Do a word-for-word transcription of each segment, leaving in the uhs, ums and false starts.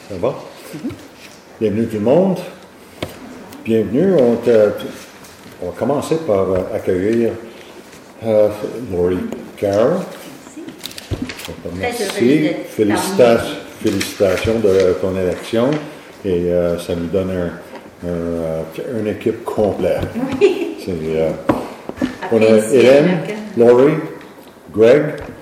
Ça va? Mm-hmm. Bienvenue tout le monde. Bienvenue. On, te, on va commencer par euh, accueillir euh, Laurie Carroll. Merci. Merci. Félicitations, félicitations de ton élection. Et euh, ça nous donne un, un, une équipe complète. Oui. C'est, euh, on a Hélène, Laurie, Greg,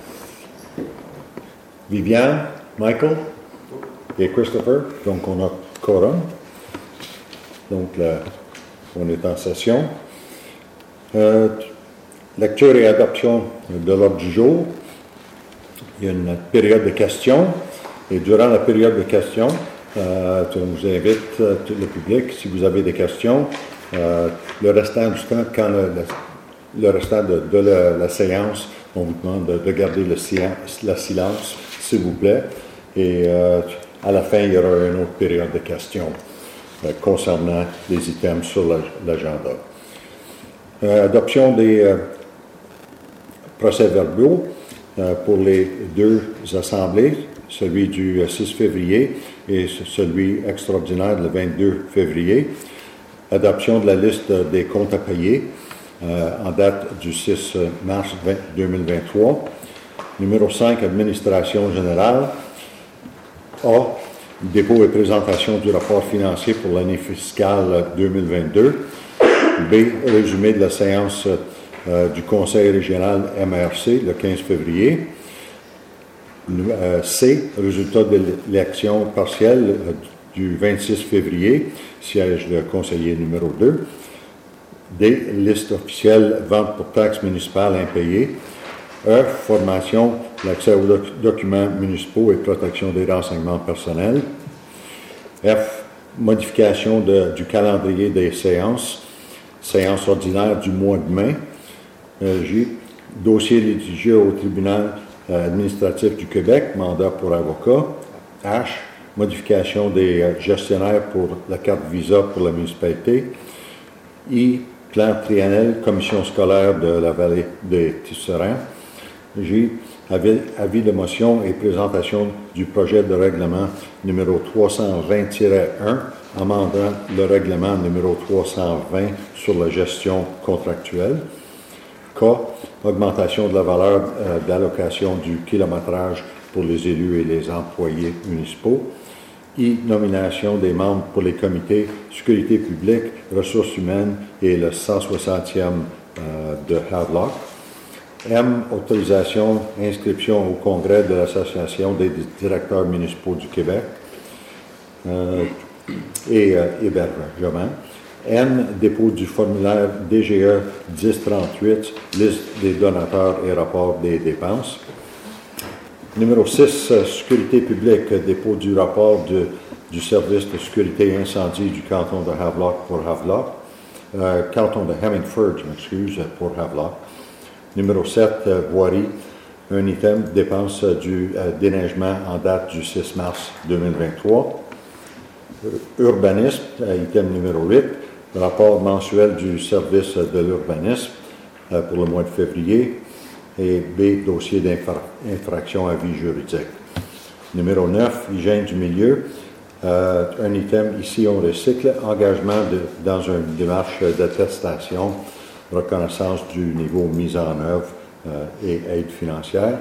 Viviane, Michael et Christopher. Donc, on a quorum. Donc, là, on est en session. Euh, lecture et adoption de l'ordre du jour. Il y a une période de questions. Et durant la période de questions, euh, on vous invite, euh, tout le public, si vous avez des questions, euh, le restant du temps, quand le, le, le restant de, de la, la séance, on vous demande de, de garder le silence, le silence, s'il vous plaît. Et euh, à la fin, il y aura une autre période de questions euh, concernant les items sur l'agenda. Euh, adoption des euh, procès-verbaux euh, pour les deux assemblées, celui du six février et celui extraordinaire le vingt-deux février. Adoption de la liste des comptes à payer euh, en date du six mars deux mille vingt-trois. Numéro cinq, administration générale. A, dépôt et présentation du rapport financier pour l'année fiscale deux mille vingt-deux. B, résumé de la séance euh, du Conseil régional M R C le quinze février. Euh, C, résultat de l'élection partielle euh, du vingt-six février, siège de conseiller numéro deux. D, liste officielle vente pour taxes municipales impayées. E, formation, l'accès aux doc- documents municipaux et protection des renseignements personnels. F, modification de, du calendrier des séances, séance ordinaire du mois de mai. Euh, J, dossier litigieux au tribunal euh, administratif du Québec, mandat pour avocat. H, modification des euh, gestionnaires pour la carte Visa pour la municipalité. I, plan triennal, commission scolaire de la vallée des Tisserands. J, avis, avis de motion et présentation du projet de règlement numéro trois cent vingt tiret un, amendant le règlement numéro trois cent vingt sur la gestion contractuelle. K, augmentation de la valeur euh, d'allocation du kilométrage pour les élus et les employés municipaux. I, nomination des membres pour les comités sécurité publique, ressources humaines et le cent soixantième euh, de Havelock. M, autorisation, inscription au congrès de l'Association des directeurs municipaux du Québec euh, et euh, hébergement. N, dépôt du formulaire D G E dix trente-huit, liste des donateurs et rapport des dépenses. Numéro six, euh, sécurité publique, dépôt du rapport de, du service de sécurité incendie du canton de Havelock pour Havelock, euh, canton de Hemmingford, je m'excuse, pour Havelock. Numéro sept, euh, voirie, un item, dépense euh, du euh, déneigement en date du six mars deux mille vingt-trois. Euh, urbanisme, euh, item numéro huit, rapport mensuel du service de l'urbanisme euh, pour le mois de février. Et B, dossier d'infraction à vie juridique. Numéro neuf, hygiène du milieu. Euh, un item, ici on recycle, engagement de, dans une démarche d'attestation, reconnaissance du niveau mis en œuvre euh, et aide financière.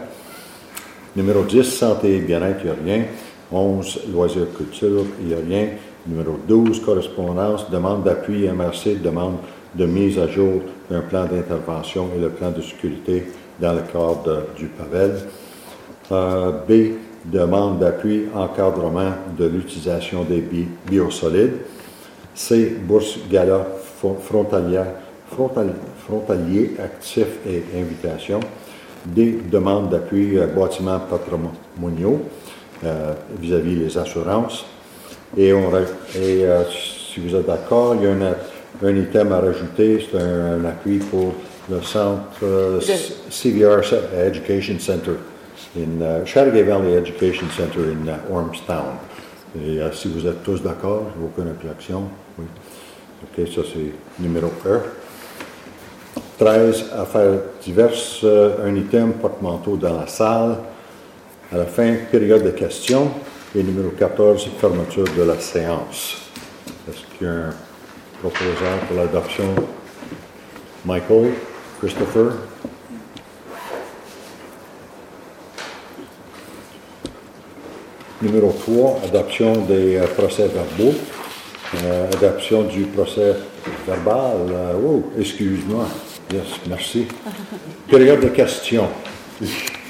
Numéro dix, santé et bien-être, il n'y a rien. onze, loisirs culture, il n'y a rien. Numéro douze, correspondance, demande d'appui M R C, demande de mise à jour d'un plan d'intervention et le plan de sécurité dans le cadre de, du PAVEL. Euh, B, demande d'appui, encadrement de l'utilisation des bi- biosolides. C, bourse gala frontalière, frontal, frontalier actif et invitation. D, demande d'appui euh, bâtiments patrimoniaux euh, vis-à-vis les assurances. Et, on, et euh, si vous êtes d'accord, il y a un, un item à rajouter, c'est un, un appui pour le centre uh, C V R Education Center, in uh, Chateauguay Valley Education Center in uh, Ormstown. Et uh, si vous êtes tous d'accord, aucune objection. Oui. OK, ça c'est numéro un. treize, affaires diverses, uh, un item porte-manteau dans la salle. À la fin, période de questions. Et numéro quatorze, fermeture de la séance. Est-ce qu'il y a un proposeur pour l'adoption? Michael, Christopher? Numéro trois, adoption des euh, procès-verbaux. Euh, adoption du procès verbal. Euh, oh, excuse-moi. Yes, merci. Période de questions. Ben,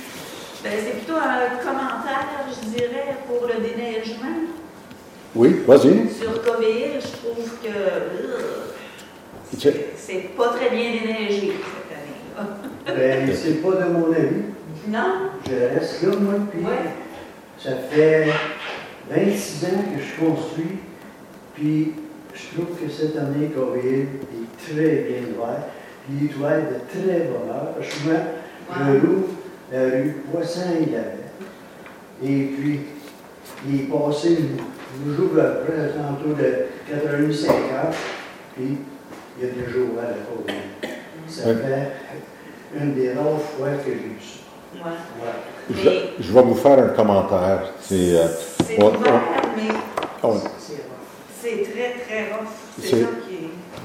c'est plutôt un commentaire, je dirais, pour le déneigement. Oui, vas-y. Sur Coville, je trouve que euh, c'est, c'est pas très bien déneigé cette année-là. Ben, c'est pas de mon avis. Non? Je reste là, moi, puis Ouais. ça fait vingt-six ans que je construis, puis je trouve que cette année, Coville est très bien ouvert, puis il doit être de très bonne heure. Souvent, Ouais. je loue la rue Poisson-Isabelle, et puis il est passé, nous j'ouvre après, tantôt de quatre heures trente, cinq heures, puis il y a déjà ouvert la Coville. Ça Ouais. fait une des rares fois que j'ai eu ça. Ouais. Ouais. Je, je vais vous faire un commentaire. C'est, euh, C'est on- ouvert, mais on- C'est rare. c'est très, très rough. C'est, C'est- ça qui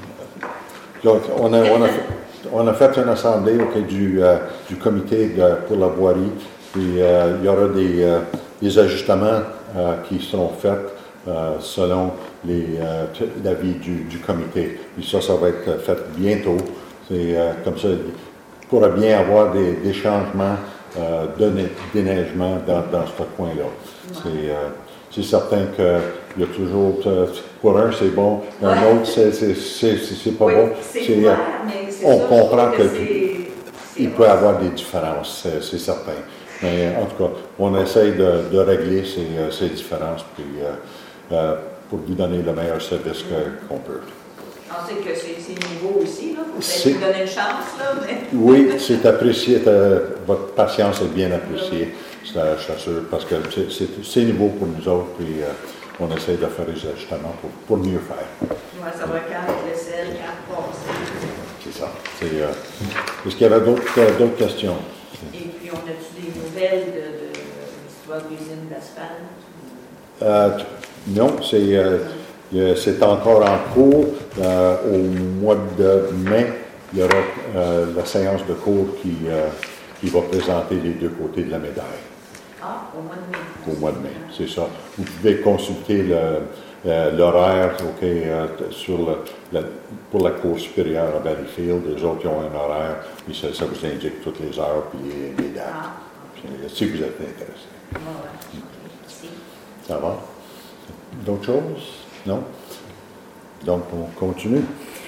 est... donc, on a, on a fait, on a fait une assemblée auprès du, euh, du comité de- pour la voirie. Puis, euh, il y aura des, euh, des ajustements euh, qui seront faits euh, selon les, euh, t- l'avis du, du comité. Puis ça, ça va être fait bientôt. C'est euh, comme ça, il pourra bien avoir des, des changements euh, de né- déneigement dans, dans ce coin-là. C'est, euh, c'est certain qu'il y a toujours, euh, pour un c'est bon, un Ouais. autre c'est, c'est, c'est, c'est, c'est pas Oui, bon. c'est C'est, ouvert, euh, mais c'est on ça, comprend je trouve que c'est, c'est il rough. peut y avoir des différences, c'est, c'est certain. Mais en tout cas, on essaye de, de régler ces, euh, ces différences puis, euh, euh, pour vous donner le meilleur service que- qu'on peut. On sait que c'est, c'est nouveau aussi, là. Faut C'est- peut-être vous donner une chance, là, mais... Oui, c'est apprécié, euh, votre patience est bien appréciée, je je t'assure, parce que c'est, c'est, c'est nouveau pour nous autres, puis euh, on essaye de faire des ajustements pour, pour mieux faire. Ouais, ça va quand avec le sel, quand passer. C'est ça. C'est, euh, est-ce qu'il y avait d'autres, euh, d'autres questions? Et puis, on a-tu des nouvelles de, de, de l'histoire de l'usine d'asphalte? Euh, t- non, c'est, euh, euh, c'est encore en cours. Euh, au mois de mai, il y aura euh, la séance de cours qui, euh, qui va présenter les deux côtés de la médaille. Ah, au mois de mai. Au mois de mai, c'est ça. Vous pouvez consulter le, euh, l'horaire ok, euh, t- sur le, la- pour la cour supérieure à Valleyfield. Les autres ils ont un horaire, puis ça, ça vous indique toutes les heures puis les, les dates. Ah, Puis, euh, si vous êtes intéressé. ouais, ouais. Merci. Ça va? D'autres choses? Non? Donc, on continue.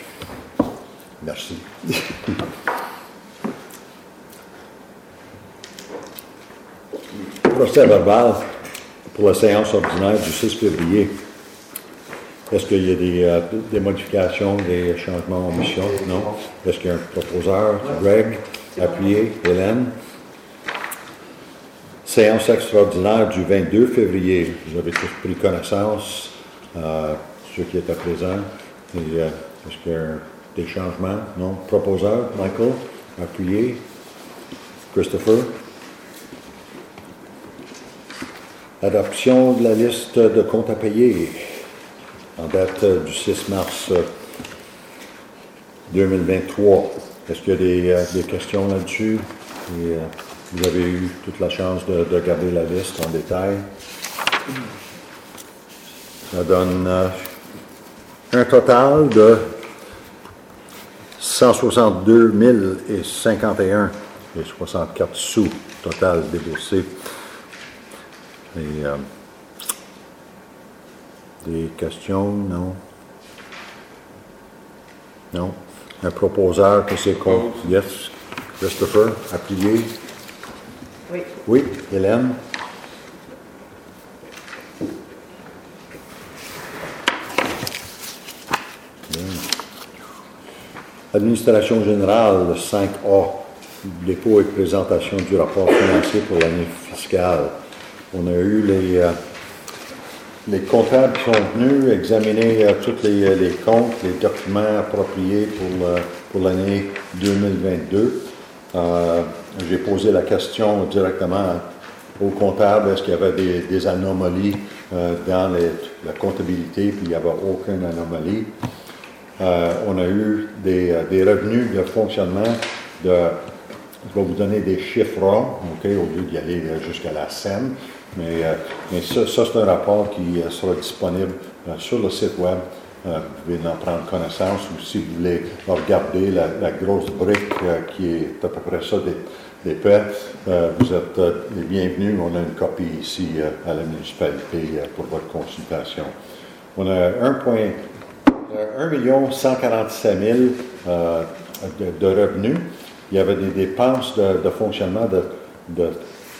Merci. Procès verbal pour la séance ordinaire du six février. Est-ce qu'il y a des, euh, des modifications, des changements en mission? Non. Est-ce qu'il y a un proposeur? Greg, appuyé. Hélène? Séance extraordinaire du vingt-deux février. Vous avez tous pris connaissance, euh, ceux qui étaient présents. Et, euh, est-ce qu'il y a des changements? Non. Proposeur? Michael? Appuyé. Christopher? Adoption de la liste de comptes à payer en date euh, du six mars euh, deux mille vingt-trois. Est-ce qu'il y a des, euh, des questions là-dessus? Et, euh, vous avez eu toute la chance de, de regarder la liste en détail. Ça donne euh, un total de cent soixante-deux mille cinquante et un et soixante-quatre sous total déboursé. Et, euh, des questions? Non. Non. Un proposeur que c'est contre? Yes. Christopher, appuyé. Oui. Oui. Hélène? Bien. Administration générale, cinq A. Dépôt et présentation du rapport financier pour l'année fiscale. On a eu les, euh, les comptables qui sont venus examiner euh, tous les, les comptes, les documents appropriés pour, euh, pour l'année deux mille vingt-deux. Euh, j'ai posé la question directement au comptable, est-ce qu'il y avait des, des anomalies euh, dans les, la comptabilité, puis il n'y avait aucune anomalie. Euh, on a eu des, des revenus de fonctionnement de, je vais vous donner des chiffres ronds, okay, au lieu d'y aller jusqu'à la scène, mais, euh, mais ça, ça c'est un rapport qui euh, sera disponible euh, sur le site web. Euh, vous pouvez en prendre connaissance, ou si vous voulez regarder la, la grosse brique euh, qui est à peu près ça d'épais, euh, vous êtes euh, les bienvenus. On a une copie ici euh, à la municipalité euh, pour votre consultation. On a un million cent quarante-sept mille euh, de, de revenus. Il y avait des dépenses de, de fonctionnement de, de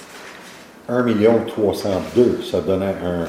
un million trois cent deux. Ça donnait un,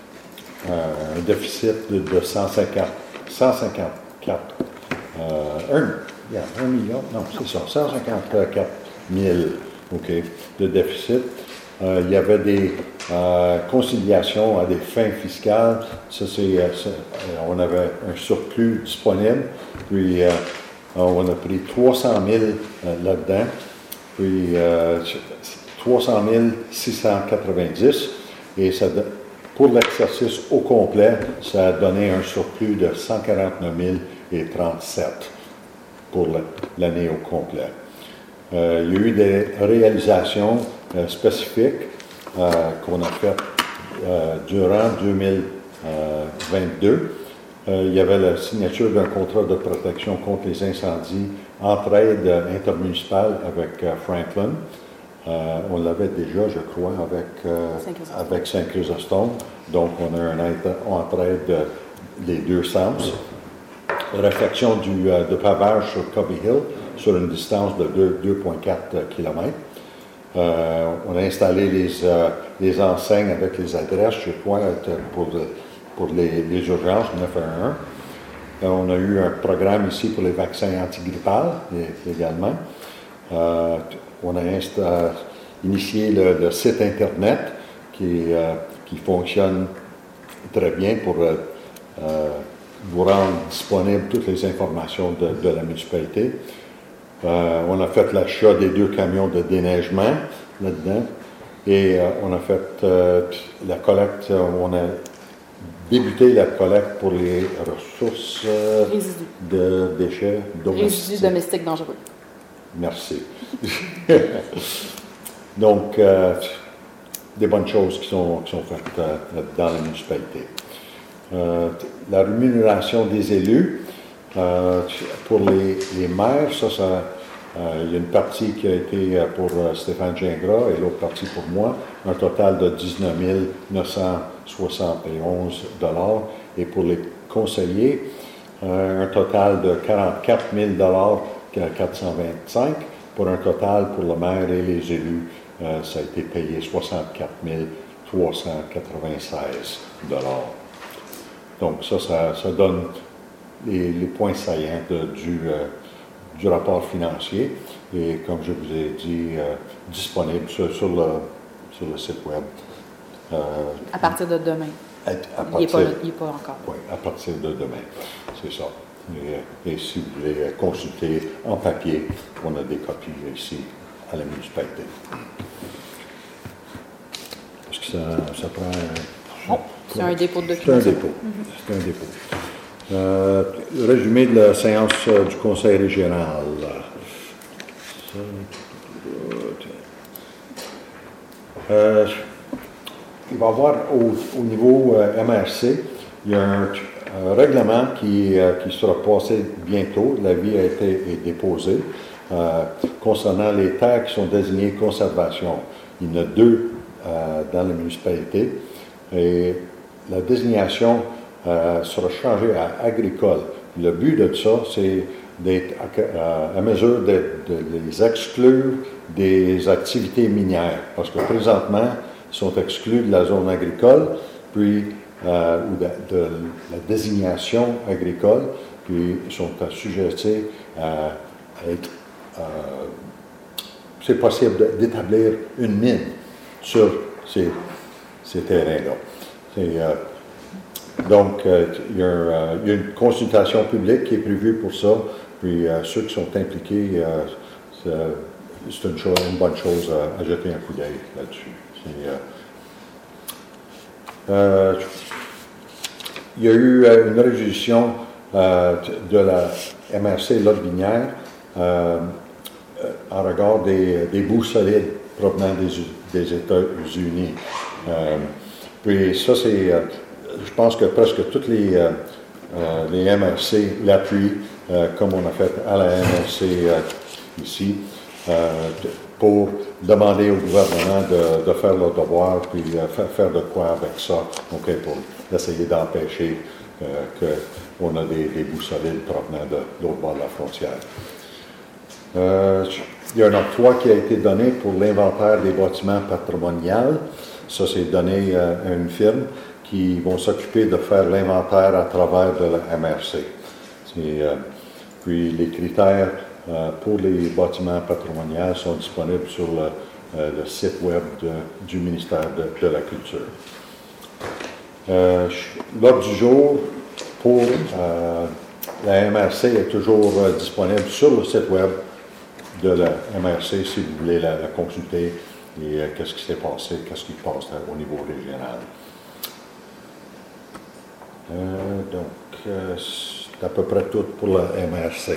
un déficit de, de cent cinquante, cent cinquante-quatre. Euh, un, yeah, un million, non, c'est ça, cent cinquante-quatre mille, OK, de déficit. Euh, il y avait des euh, conciliations à des fins fiscales. Ça, c'est, euh, on avait un surplus disponible. Puis, euh, on a pris trois cent mille euh, là-dedans. Puis, euh, trois cent mille six cent quatre-vingt-dix. Et ça, pour l'exercice au complet, ça a donné un surplus de cent quarante-neuf mille trente-sept pour l'année au complet. Euh, il y a eu des réalisations euh, spécifiques euh, qu'on a faites euh, durant deux mille vingt-deux. Euh, il y avait la signature d'un contrat de protection contre les incendies entraide intermunicipale avec euh, Franklin. Euh, on l'avait déjà, je crois, avec, euh, avec Saint-Chrysostome. Donc, on a un entraide de, les deux sens. Réfection du, euh, de pavage sur Covey Hill sur une distance de deux virgule quatre kilomètres. Euh, on a installé les, euh, les enseignes avec les adresses, je crois, pour, pour les, les urgences neuf un un. Euh, on a eu un programme ici pour les vaccins antigrippales également. Euh, on a insta- euh, initié le, le site Internet qui, euh, qui fonctionne très bien pour euh, euh, vous rendre disponibles toutes les informations de, de la municipalité. Euh, on a fait l'achat des deux camions de déneigement là-dedans et euh, on a fait euh, la collecte, on a débuté la collecte pour les ressources euh, de déchets domestiques. Résidus domestiques dangereux. Merci. Donc, euh, des bonnes choses qui sont, qui sont faites euh, dans la municipalité. Euh, la rémunération des élus, euh, pour les, les maires, ça, ça euh, il y a une partie qui a été pour euh, Stéphane Gingras et l'autre partie pour moi, un total de dix-neuf mille neuf cent soixante et onze dollars. Et pour les conseillers, euh, un total de quarante-quatre mille quatre cent vingt-cinq, pour un total pour le maire et les élus, euh, ça a été payé soixante-quatre mille trois cent quatre-vingt-seize dollars. Donc ça, ça, ça donne les, les points saillants de, du, euh, du rapport financier et, comme je vous ai dit, euh, disponible sur, sur, le, sur le site web. Euh, à partir de demain. À, à il n'est partir, pas, pas encore. Oui, à partir de demain, c'est ça. Et, et si vous voulez consulter en papier, on a des copies ici à la municipalité. Est-ce que ça, ça prend... Oh, c'est un dépôt de documents. C'est un dépôt. Mm-hmm. C'est un dépôt. Euh, résumé de la séance euh, du Conseil régional. Euh, il va y avoir au, au niveau euh, M R C, il y a un, un règlement qui, euh, qui sera passé bientôt. L'avis a été est déposé euh, concernant les terres qui sont désignées conservation. Il y en a deux euh, dans la municipalité. Et la désignation euh, sera changée à agricole. Le but de ça, c'est d'être à, à mesure de, de les exclure des activités minières. Parce que présentement, ils sont exclus de la zone agricole, puis euh, ou de, de la désignation agricole, puis ils sont assujettés à, à être... Euh, c'est possible d'établir une mine sur ces ces terrains-là. Euh, donc, euh, il, y a un, euh, il y a une consultation publique qui est prévue pour ça, puis euh, ceux qui sont impliqués, euh, c'est, c'est une, chose, une bonne chose à, à jeter un coup d'œil là-dessus. C'est, euh, euh, il y a eu euh, une résolution euh, de la M R C Lotbinière euh, en regard des, des bouts solides provenant des, des États-Unis. Euh, puis ça, c'est, euh, je pense que presque toutes les, euh, euh, les M R C l'appuient, euh, comme on a fait à la M R C euh, ici, euh, pour demander au gouvernement de, de faire leur devoir, puis euh, faire, faire de quoi avec ça, okay, pour essayer d'empêcher euh, qu'on a des, des bouts solides provenant de l'autre bord de la frontière. Euh, il y a un octroi qui a été donné pour l'inventaire des bâtiments patrimoniaux. Ça, c'est donné euh, à une firme qui vont s'occuper de faire l'inventaire à travers de la M R C. C'est, euh, puis les critères euh, pour les bâtiments patrimoniaux sont disponibles sur le, euh, le site web de, du ministère de, de la Culture. Euh, l'ordre du jour pour euh, la M R C est toujours euh, disponible sur le site web de la M R C si vous voulez la, la consulter et euh, qu'est-ce qui s'est passé, qu'est-ce qui passe là, au niveau régional. Euh, donc, euh, c'est à peu près tout pour la M R C.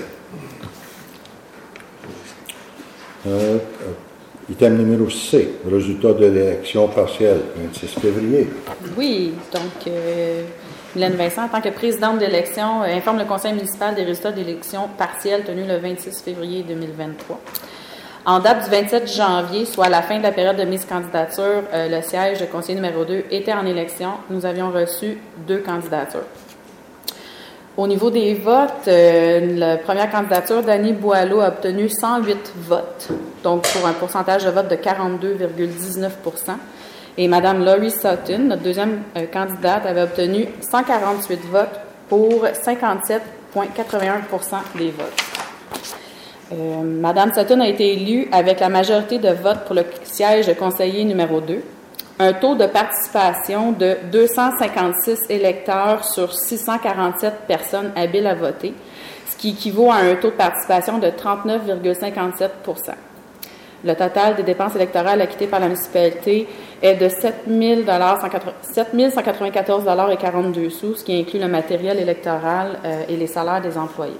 Euh, item numéro C, résultat de l'élection partielle, vingt-six février. Oui, donc, euh, Mylène Vincent, en tant que présidente d'élection, euh, informe le conseil municipal des résultats de l'élection partielle tenue le vingt-six février deux mille vingt-trois. En date du vingt-sept janvier, soit à la fin de la période de mise candidature, euh, le siège de conseiller numéro deux était en élection. Nous avions reçu deux candidatures. Au niveau des votes, euh, la première candidature d'Annie Boileau a obtenu cent huit votes, donc pour un pourcentage de vote de quarante-deux virgule dix-neuf pour cent. Et Mme Laurie Sutton, notre deuxième euh, candidate, avait obtenu cent quarante-huit votes pour cinquante-sept virgule quatre-vingt-un pour cent des votes. Euh, Mme Sutton a été élue avec la majorité de votes pour le siège de conseiller numéro deux, un taux de participation de deux cent cinquante-six électeurs sur six cent quarante-sept personnes habiles à voter, ce qui équivaut à un taux de participation de trente-neuf virgule cinquante-sept pour cent. Le total des dépenses électorales acquittées par la municipalité est de sept mille cent quatre-vingt-quatorze dollars et quarante-deux sous, ce qui inclut le matériel électoral euh, et les salaires des employés.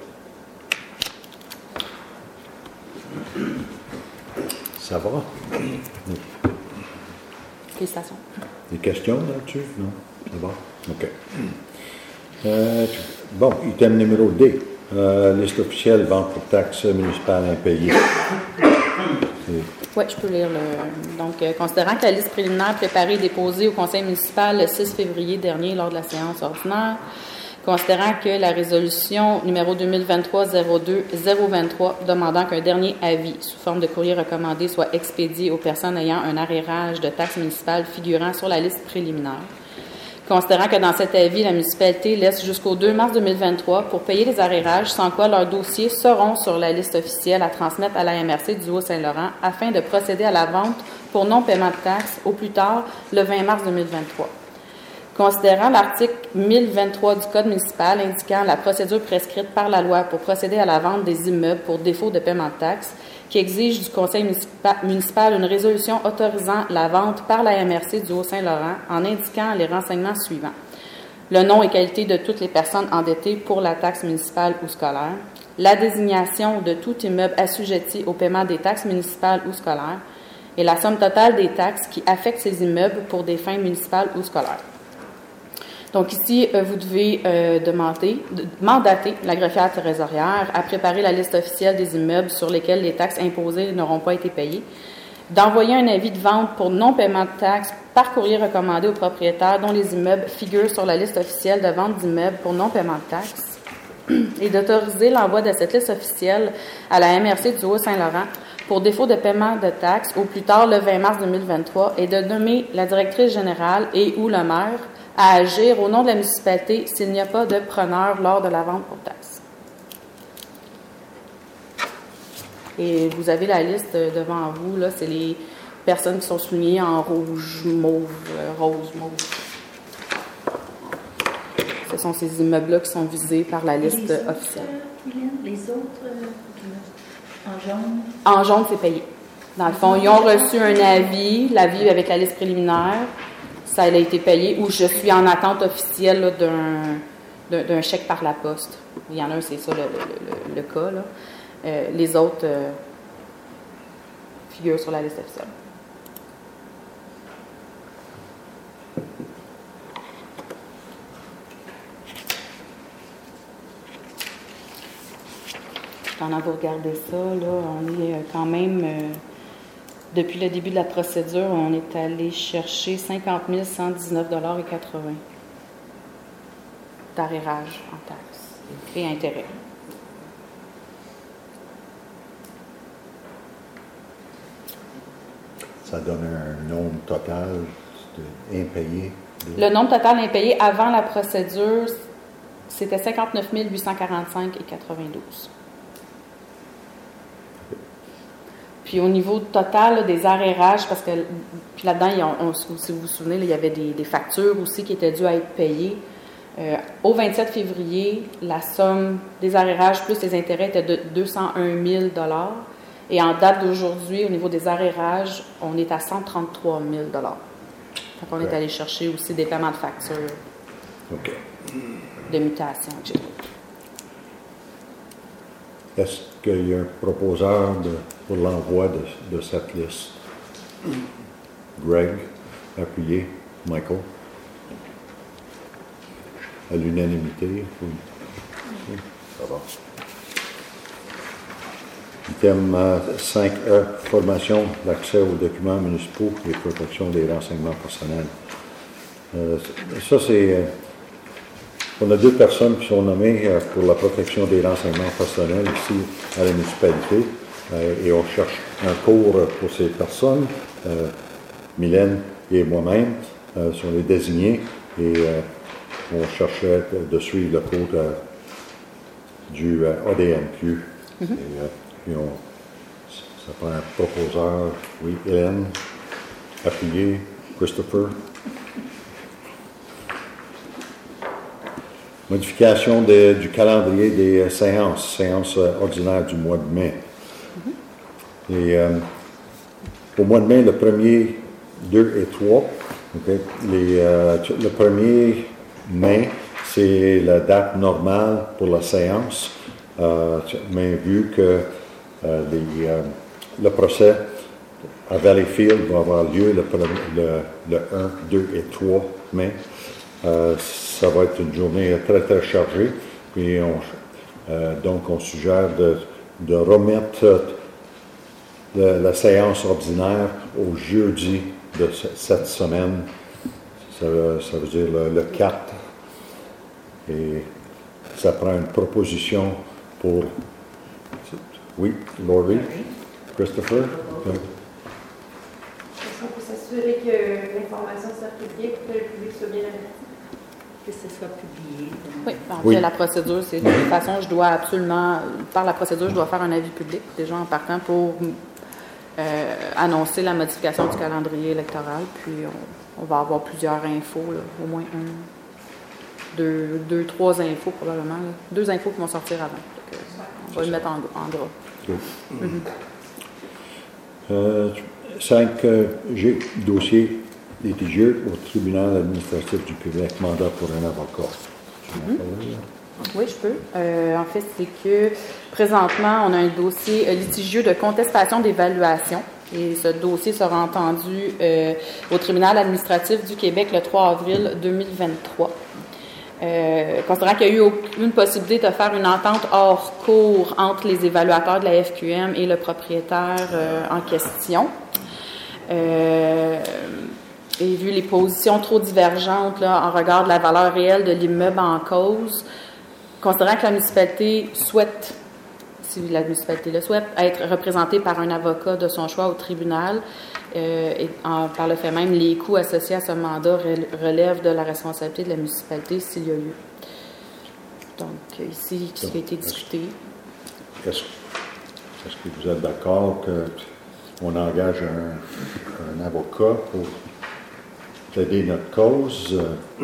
Ça va? Oui. Félicitations. Des questions là-dessus? Non? Ça va? OK. Euh, bon, item numéro D. Euh, liste officielle, vente pour taxes municipales impayées. Oui, je peux lire le. Donc, euh, considérant que la liste préliminaire préparée et déposée au conseil municipal le six février dernier lors de la séance ordinaire, considérant que la résolution numéro deux mille vingt-trois zéro deux zéro vingt-trois demandant qu'un dernier avis sous forme de courrier recommandé soit expédié aux personnes ayant un arrérage de taxes municipales figurant sur la liste préliminaire. Considérant que dans cet avis, la municipalité laisse jusqu'au deux mars deux mille vingt-trois pour payer les arrérages, sans quoi leurs dossiers seront sur la liste officielle à transmettre à la M R C du Haut-Saint-Laurent afin de procéder à la vente pour non-paiement de taxes au plus tard le vingt mars deux mille vingt-trois. Considérant l'article mille vingt-trois du Code municipal indiquant la procédure prescrite par la loi pour procéder à la vente des immeubles pour défaut de paiement de taxes, qui exige du conseil municipal une résolution autorisant la vente par la M R C du Haut-Saint-Laurent en indiquant les renseignements suivants. Le nom et qualité de toutes les personnes endettées pour la taxe municipale ou scolaire, la désignation de tout immeuble assujetti au paiement des taxes municipales ou scolaires et la somme totale des taxes qui affectent ces immeubles pour des fins municipales ou scolaires. Donc ici, euh, vous devez euh, demander, de, mandater la greffière trésorière à préparer la liste officielle des immeubles sur lesquels les taxes imposées n'auront pas été payées, d'envoyer un avis de vente pour non-paiement de taxes par courrier recommandé aux propriétaires dont les immeubles figurent sur la liste officielle de vente d'immeubles pour non-paiement de taxes et d'autoriser l'envoi de cette liste officielle à la M R C du Haut-Saint-Laurent pour défaut de paiement de taxes au plus tard le vingt mars deux mille vingt-trois et de nommer la directrice générale et ou le maire à agir au nom de la municipalité s'il n'y a pas de preneur lors de la vente pour taxes. Et vous avez la liste devant vous, là, c'est les personnes qui sont soulignées en rouge, mauve, euh, rose, mauve. Ce sont ces immeubles-là qui sont visés par la liste les officielle. Autres, les autres, euh, en jaune? En jaune, c'est payé. Dans le fond, ils ont reçu un avis, l'avis avec la liste préliminaire, ça a été payé, ou je suis en attente officielle là, d'un, d'un, d'un chèque par la poste. Il y en a un, c'est ça le, le, le, le cas. Là. Euh, les autres euh, figurent sur la liste officielle. Pendant que vous regardez ça, là, on est quand même, euh, depuis le début de la procédure, on est allé chercher cinquante mille cent dix-neuf dollars et quatre-vingts d'arrérage en taxes et intérêts. Ça donne un nombre total impayé. De... Le nombre total impayé avant la procédure, c'était cinquante-neuf mille huit cent quarante-cinq dollars et quatre-vingt-douze. Puis au niveau total là, des arrérages, parce que puis là-dedans, on, on, si vous vous souvenez, là, il y avait des, des factures aussi qui étaient dues à être payées. Euh, au vingt-sept février, la somme des arrérages plus les intérêts était de deux cent un mille dollars. Et en date d'aujourd'hui, au niveau des arrérages, on est à cent trente-trois mille dollars. Donc on okay. est allé chercher aussi des paiements de factures, okay. de mutation, et cetera. Est-ce qu'il y a un proposeur de, pour l'envoi de, de cette liste? Greg, appuyé. Michael? À l'unanimité? Oui. Oui. Ça va. Item cinq E, formation, l'accès aux documents municipaux et protection des renseignements personnels. Euh, ça, c'est... Euh, on a deux personnes qui sont nommées euh, pour la protection des renseignements personnels ici à la municipalité euh, et on cherche un cours pour ces personnes. Euh, Mylène et moi-même euh, sont les désignés et euh, on cherchait de, de suivre le cours euh, du euh, A D M Q. Mm-hmm. Et, euh, puis on, ça prend un proposeur, oui, Hélène, appuyé, Christopher. Modification de, du calendrier des euh, séances, séances euh, ordinaires du mois de mai. Mm-hmm. Et euh, au mois de mai, le premier, deux et trois, okay, les, euh, le premier mai, c'est la date normale pour la séance, euh, mais vu que euh, les, euh, le procès à Valleyfield va avoir lieu le, le, le un, deux et trois mai, euh, ça va être une journée très, très chargée. Puis on, euh, donc, on suggère de, de remettre de la séance ordinaire au jeudi de cette semaine. Ça, ça veut dire le, le quatre. Et ça prend une proposition pour... Oui, Laurie? Christopher? Okay. Il faut s'assurer que l'information soit publiée pour que le public soit bien averti. Que ce soit publié. Oui, en oui. fait, la procédure, c'est de toute façon, je dois absolument, par la procédure, je dois faire un avis public, déjà en partant pour euh, annoncer la modification du calendrier électoral, puis on, on va avoir plusieurs infos, là, au moins un, deux, deux, trois infos probablement, là. Deux infos qui vont sortir avant. Donc, on va le mettre en, en gras. Oui. Mm-hmm. euh, cinq G, dossier litigieux au tribunal administratif du Québec, mandat pour un avocat. Mm-hmm. Oui, je peux. Euh, en fait, c'est que présentement, on a un dossier litigieux de contestation d'évaluation. Et ce dossier sera entendu euh, au tribunal administratif du Québec le trois avril deux mille vingt-trois. Euh, considérant qu'il y a eu aucune possibilité de faire une entente hors cours entre les évaluateurs de la F Q M et le propriétaire euh, en question. Euh, et vu les positions trop divergentes là, en regard de la valeur réelle de l'immeuble en cause, considérant que la municipalité souhaite, si la municipalité le souhaite, être représentée par un avocat de son choix au tribunal, euh, et en, par le fait même, les coûts associés à ce mandat relèvent de la responsabilité de la municipalité s'il y a eu. Donc, ici, ce qui a été discuté. Est-ce, est-ce que vous êtes d'accord qu'on engage un, un avocat pour plaider notre cause?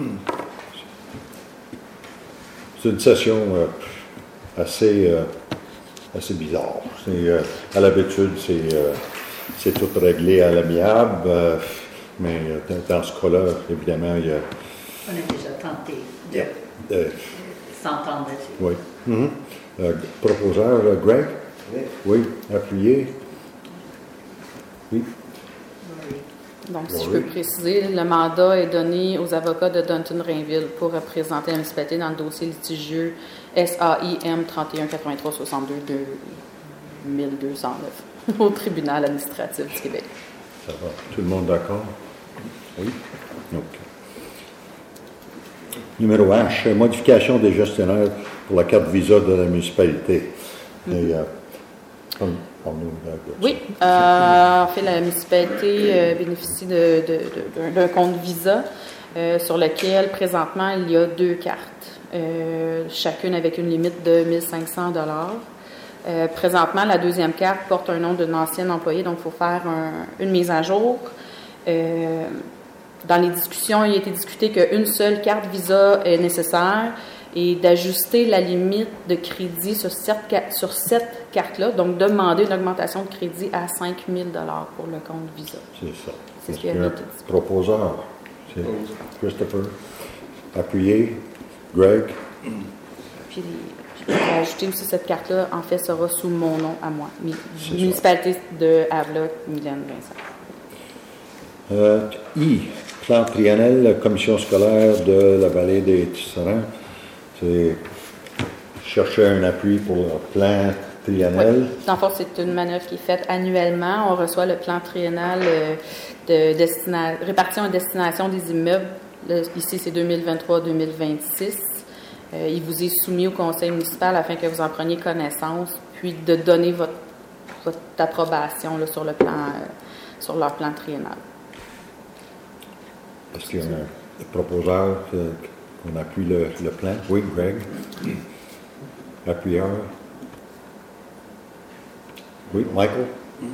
C'est une session euh, assez, euh, assez bizarre. C'est, euh, à l'habitude, c'est, euh, c'est tout réglé à l'amiable, euh, mais euh, dans ce cas-là, évidemment, il y a... On a déjà tenté de euh, s'entendre dessus. Oui. Mm-hmm. Euh, proposeur, euh, Greg? Oui. Oui. Appuyé? Oui. Donc, si Oui. je peux préciser, le mandat est donné aux avocats de Dunton-Rainville pour représenter la municipalité dans le dossier litigieux S A I M trente et un quatre-vingt-trois soixante-deux mille deux cent neuf au tribunal administratif du Québec. Ça va. Tout le monde d'accord? Oui. OK. Numéro H, modification des gestionnaires pour la carte Visa de la municipalité. Et, euh, comme- Parle-nous, euh, de- Oui, euh, en fait, la municipalité euh, bénéficie de, de- de- d'un, d'un compte Visa euh, sur lequel, présentement, il y a deux cartes, euh, chacune avec une limite de mille cinq cents dollars. Euh, présentement, la deuxième carte porte un nom d'un ancien employé, donc il faut faire un- une mise à jour. Euh, dans les discussions, il a été discuté qu'une seule carte Visa est nécessaire et d'ajuster la limite de crédit sur cette, ca- sur cette carte-là, donc demander une augmentation de crédit à cinq mille dollars pour le compte Visa. C'est ça. C'est ce Est-ce qui a qu'il y a un été dit. proposeur? C'est Christopher. Appuyé. Greg. Puis, je vais ajouter aussi cette carte-là, en fait, sera sous mon nom à moi, Mi- C'est ça. municipalité de Havelock, Mylène Vincent. Euh, I. Plan triennal, commission scolaire de la vallée des Tisserands. C'est chercher un appui pour le plan triennal. Oui. Dans le fond, c'est une manœuvre qui est faite annuellement. On reçoit le plan triennal euh, de destina- répartition et destination des immeubles. Là, ici, c'est deux mille vingt-trois deux mille vingt-six. Euh, il vous est soumis au conseil municipal afin que vous en preniez connaissance, puis de donner votre, votre approbation là, sur le plan, euh, sur leur plan triennal. Est-ce qu'il y a un proposeur euh, qu'on appuie le, le plan? Oui, Greg. Appuyeur. Oui, Michael.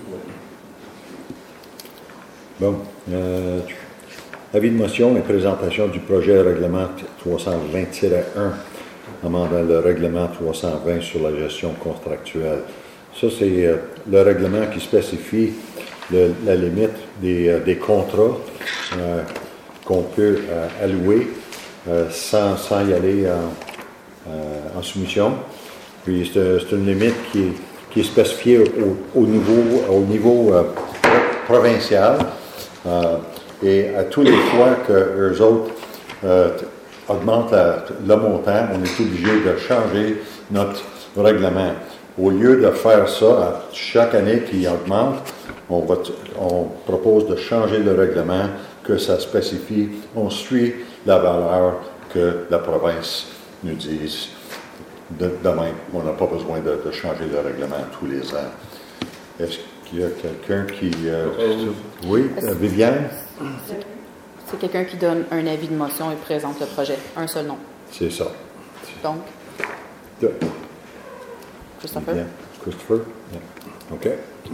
Bon. Euh, avis de motion et présentation du projet règlement trois cent vingt tiret un, amendant le règlement trois cent vingt sur la gestion contractuelle. Ça, c'est euh, le règlement qui spécifie le- la limite des, euh, des contrats euh, qu'on peut euh, allouer euh, sans, sans y aller en, euh, en soumission. Puis c'est, c'est une limite qui est, qui est spécifiée au, au niveau, au niveau euh, provincial. Euh, et à tous les fois que eux autres euh, augmentent la- le montant, on est obligé de changer notre règlement. Au lieu de faire ça à chaque année qui augmente, on, va t- on propose de changer le règlement, que ça spécifie, on suit la valeur que la province nous dise. De, de même, on n'a pas besoin de, de changer le règlement tous les ans. Est-ce qu'il y a quelqu'un qui... euh, oui, euh, Viviane? C'est quelqu'un qui donne un avis de motion et présente le projet. Un seul nom. C'est ça. Donc, De- Christopher. Bien. Christopher? Bien. OK.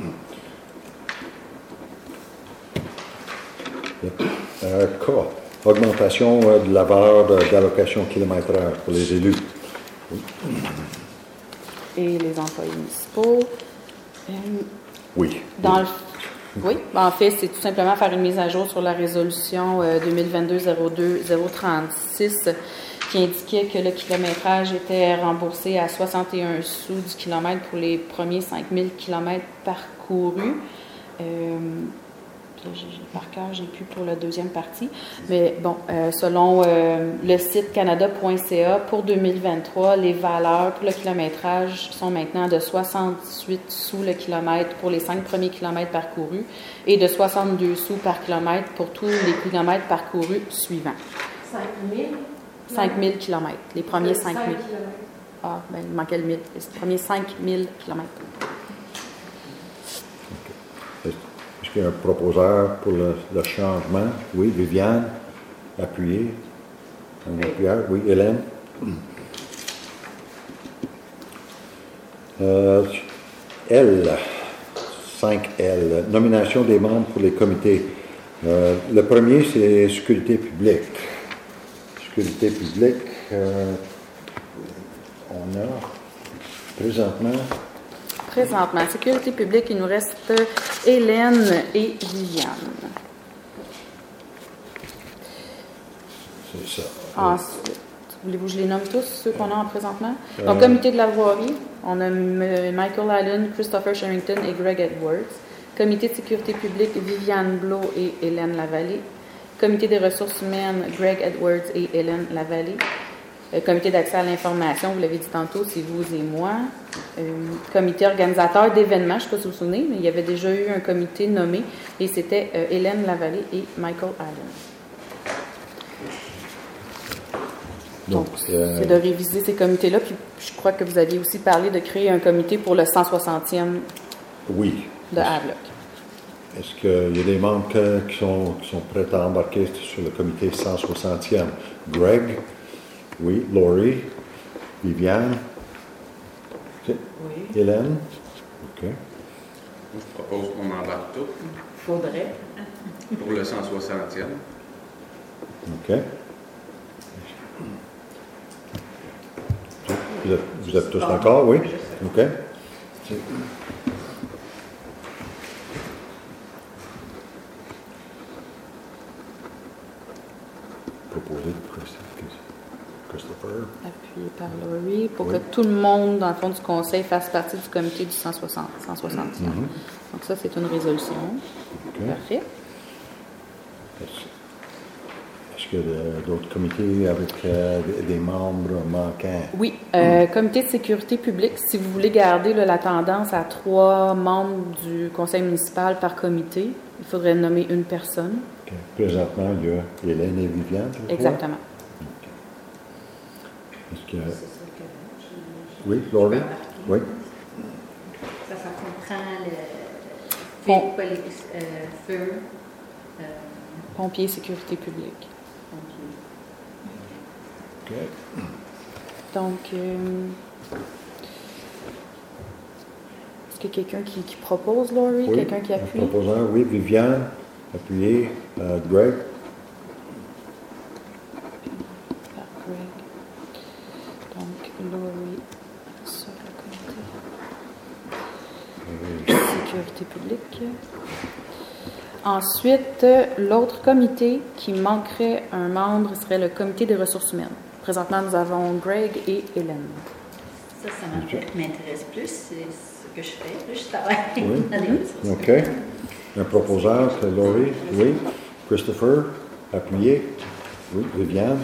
Bien. Euh, K. Augmentation euh, de la valeur de- d'allocation kilomètre-heure pour les élus. Et les employés municipaux. Euh, Oui. Dans le, oui, en fait, c'est tout simplement faire une mise à jour sur la résolution euh, deux mille vingt-deux zéro deux zéro trente-six qui indiquait que le kilométrage était remboursé à soixante et un sous du kilomètre pour les premiers cinq mille kilomètres parcourus. Euh, là, j'ai, j'ai par cœur, j'ai plus pour la deuxième partie. Mais bon, euh, selon euh, le site canada point c a, pour deux mille vingt-trois, les valeurs pour le kilométrage sont maintenant de soixante-huit sous le kilomètre pour les cinq premiers kilomètres parcourus et de soixante-deux sous par kilomètre pour tous les kilomètres parcourus suivants. cinq mille? cinq mille kilomètres, les premiers cinq mille. kilomètres. Ah, ben, il manquait le mille. Les premiers cinq mille kilomètres. Est-ce qu'il y a un proposeur pour le, le changement? Oui, Viviane? Appuyé? Un appuyeur? Oui, Hélène? Euh, L, cinq L, nomination des membres pour les comités. Euh, le premier, c'est sécurité publique. Sécurité publique, euh, on a présentement... présentement. Sécurité publique, il nous reste Hélène et Viviane. C'est ça. Ensuite, voulez-vous que je les nomme tous, ceux qu'on a en présentement? Euh, Donc, comité de la voirie, on a M- Michael Allen, Christopher Sherrington et Greg Edwards. Comité de sécurité publique, Viviane Blot et Hélène Lavallée. Comité des ressources humaines, Greg Edwards et Hélène Lavallée. Euh, comité d'accès à l'information, vous l'avez dit tantôt, c'est vous et moi. Euh, comité organisateur d'événements, je ne sais pas si vous vous souvenez, mais il y avait déjà eu un comité nommé et c'était euh, Hélène Lavallée et Michael Allen. Donc, Donc, euh, c'est de réviser ces comités-là. Puis, je crois que vous aviez aussi parlé de créer un comité pour le cent soixantième Oui. de Havelock. Est-ce qu'il y a des membres que- qui, sont, qui sont prêts à embarquer sur le comité cent soixantième? Greg? Oui. Laurie? Viviane? OK. Oui. Hélène? OK. Je propose qu'on embarque tout Faudrait. pour le cent soixantième. OK. Vous êtes, vous êtes tous d'accord, oui? OK. Proposé de Christopher. Appuyé par Laurie, pour Oui. que tout le monde, dans le fond, du conseil fasse partie du comité du cent soixante, cent soixantième. Mhm. Donc, ça, c'est une résolution. OK. Parfait. Est-ce est-ce qu'il y a de- d'autres comités avec euh, des- des membres manquants? Oui, euh, comité de sécurité publique, si vous voulez garder là, la tendance à trois membres du conseil municipal par comité, il faudrait nommer une personne. OK. Présentement, il y a Hélène et Viviane, je crois. Exactement. Est-ce que... C'est ça que je- Oui, Laurie? Oui. Ça, ça comprend le Bon. feu, police, euh, feu, euh, Pompiers, sécurité publique. pompiers. OK. Donc, euh, est-ce qu'il y a quelqu'un qui, qui propose, Laurie? Oui. Quelqu'un qui Un appuie? proposeur, oui. Viviane, appuyé. Euh, Greg? Par Greg. Donc, Laurie sur le comité. Sécurité publique. Ensuite, euh, l'autre comité qui manquerait un membre serait le comité des ressources humaines. Présentement, nous avons Greg et Hélène. Ça, ça m'intéresse- m'intéresse plus. C'est ce que je fais. Là, je travaille Oui. dans les ressources. OK. Un proposeur, c'est Laurie? Oui. Christopher? Appuyé? Oui. Viviane?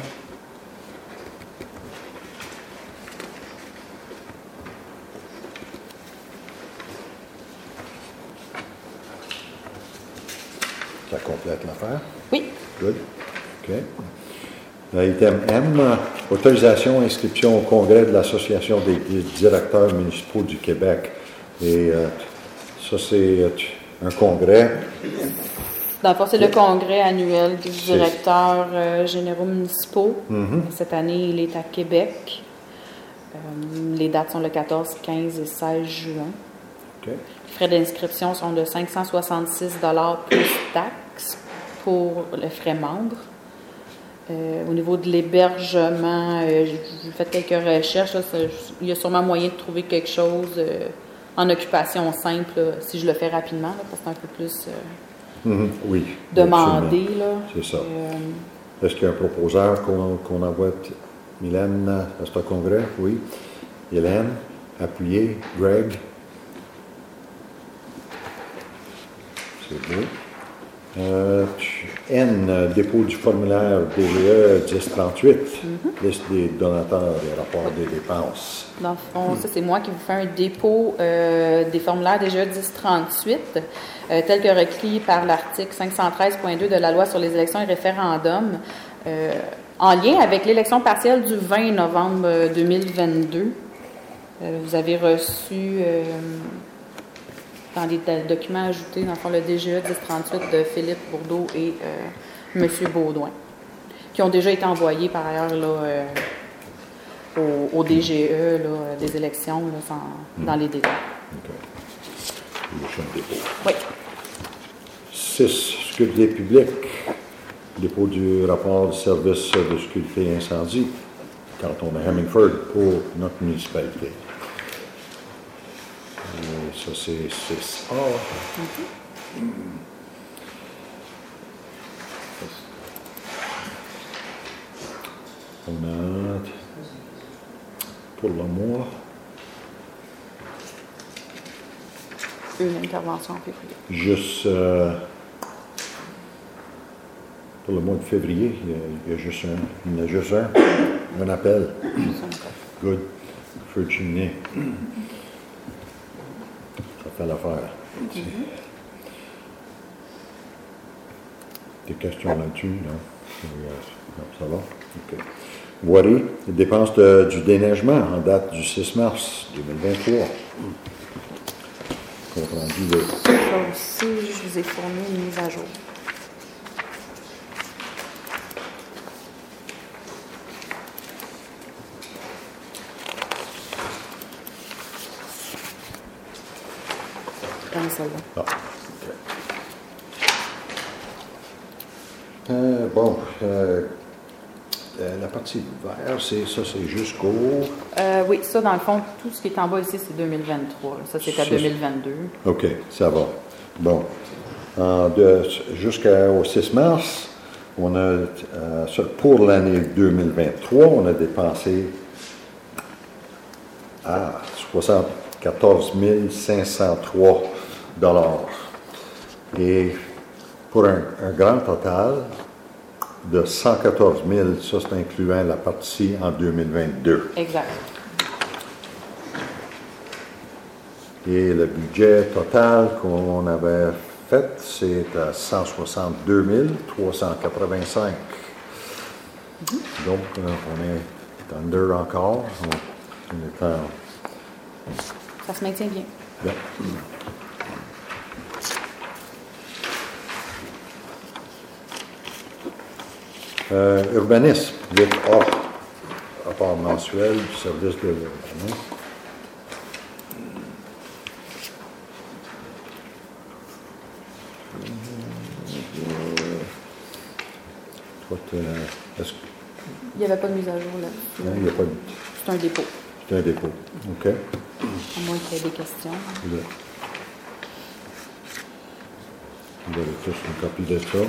Ça complète l'affaire. Oui. Good. OK. Item M, euh, autorisation inscription au congrès de l'Association des des directeurs municipaux du Québec. Et euh, ça, c'est euh, un congrès. Dans le fond, c'est le congrès annuel des C'est- directeurs euh, généraux municipaux. Mhm. Cette année, il est à Québec. Euh, les dates sont le quatorze, quinze et seize juin. OK. Les frais d'inscription sont de cinq cent soixante-six dollars plus taxes pour les frais membres. Euh, au niveau de l'hébergement, euh, j'ai j'ai fait quelques recherches. Là, ça- il y a sûrement moyen de trouver quelque chose euh, en occupation simple, là, si je le fais rapidement, là, parce que c'est un peu plus euh, Mhm. Oui. demandé. Là. C'est ça. Euh, Est-ce qu'il y a un proposeur qu'on qu'on envoie? t- Mylène, à ce congrès? Oui. Hélène? Appuyé? Greg? C'est beau. Euh, N, euh, dépôt du formulaire D V E dix trente-huit, liste des donateurs et rapport des dépenses. Dans le fond, ça, c'est moi qui vous fais un dépôt euh, des formulaires D G E dix trente-huit, euh, tel que requis par l'article cinq cent treize point deux de la loi sur les élections et référendums, euh, en lien avec l'élection partielle du vingt novembre deux mille vingt-deux. Euh, vous avez reçu, euh, dans les do- documents ajoutés, dans le fond, le D G E dix trente-huit de Philippe Bourdeau et euh, M. Baudouin, qui ont déjà été envoyés par ailleurs là, euh, au, au D G E là, des élections là, sans- dans les détails. OK. Le champ de dépôt. Oui. six, sécurité publique, dépôt du rapport du service de sécurité incendie, canton de Hemingford pour notre municipalité. Euh, ça, c'est six A. Mm-hmm. On a, pour le mois, une intervention en février. Juste, euh, pour le mois de février, il y a, il y a juste un, il y a juste un, un appel. Good. Virginie. Ça fait l'affaire. Mm-hmm. Des questions là-dessus, non? Ça va? OK. Voirie, les dépenses de, du déneigement en date du six mars deux mille vingt-trois. Compte rendu de... Ça aussi, je vous ai fourni une mise à jour. Comme celle-là. Ah, OK. Euh, bon, euh, la partie verte, c'est, ça, c'est jusqu'au... Euh, oui, ça, dans le fond, tout ce qui est en bas ici, c'est deux mille vingt-trois. Ça, c'est à ça, deux mille vingt-deux. OK, ça va. Bon. En de, jusqu'au six mars, on a, euh, pour l'année deux mille vingt-trois, on a dépensé à soixante-quatorze mille cinq cent trois dollars. Et pour un, un grand total de cent quatorze mille, ça c'est incluant la partie en deux mille vingt-deux. Exact. Et le budget total qu'on avait fait, c'est à cent soixante-deux mille trois cent quatre-vingt-cinq. Mm-hmm. Donc, euh, on est under encore. On, on est en... Ça se maintient bien. Bien. Euh, urbanisme, huit A, rapport mensuel du service de l'urbanisme. Est-ce... Il n'y avait pas de mise à jour là. Non, il n'y a pas de... C'est un dépôt. C'est un dépôt. OK. À moins qu'il y ait des questions. Vous avez, vous avez tous une copie de ça.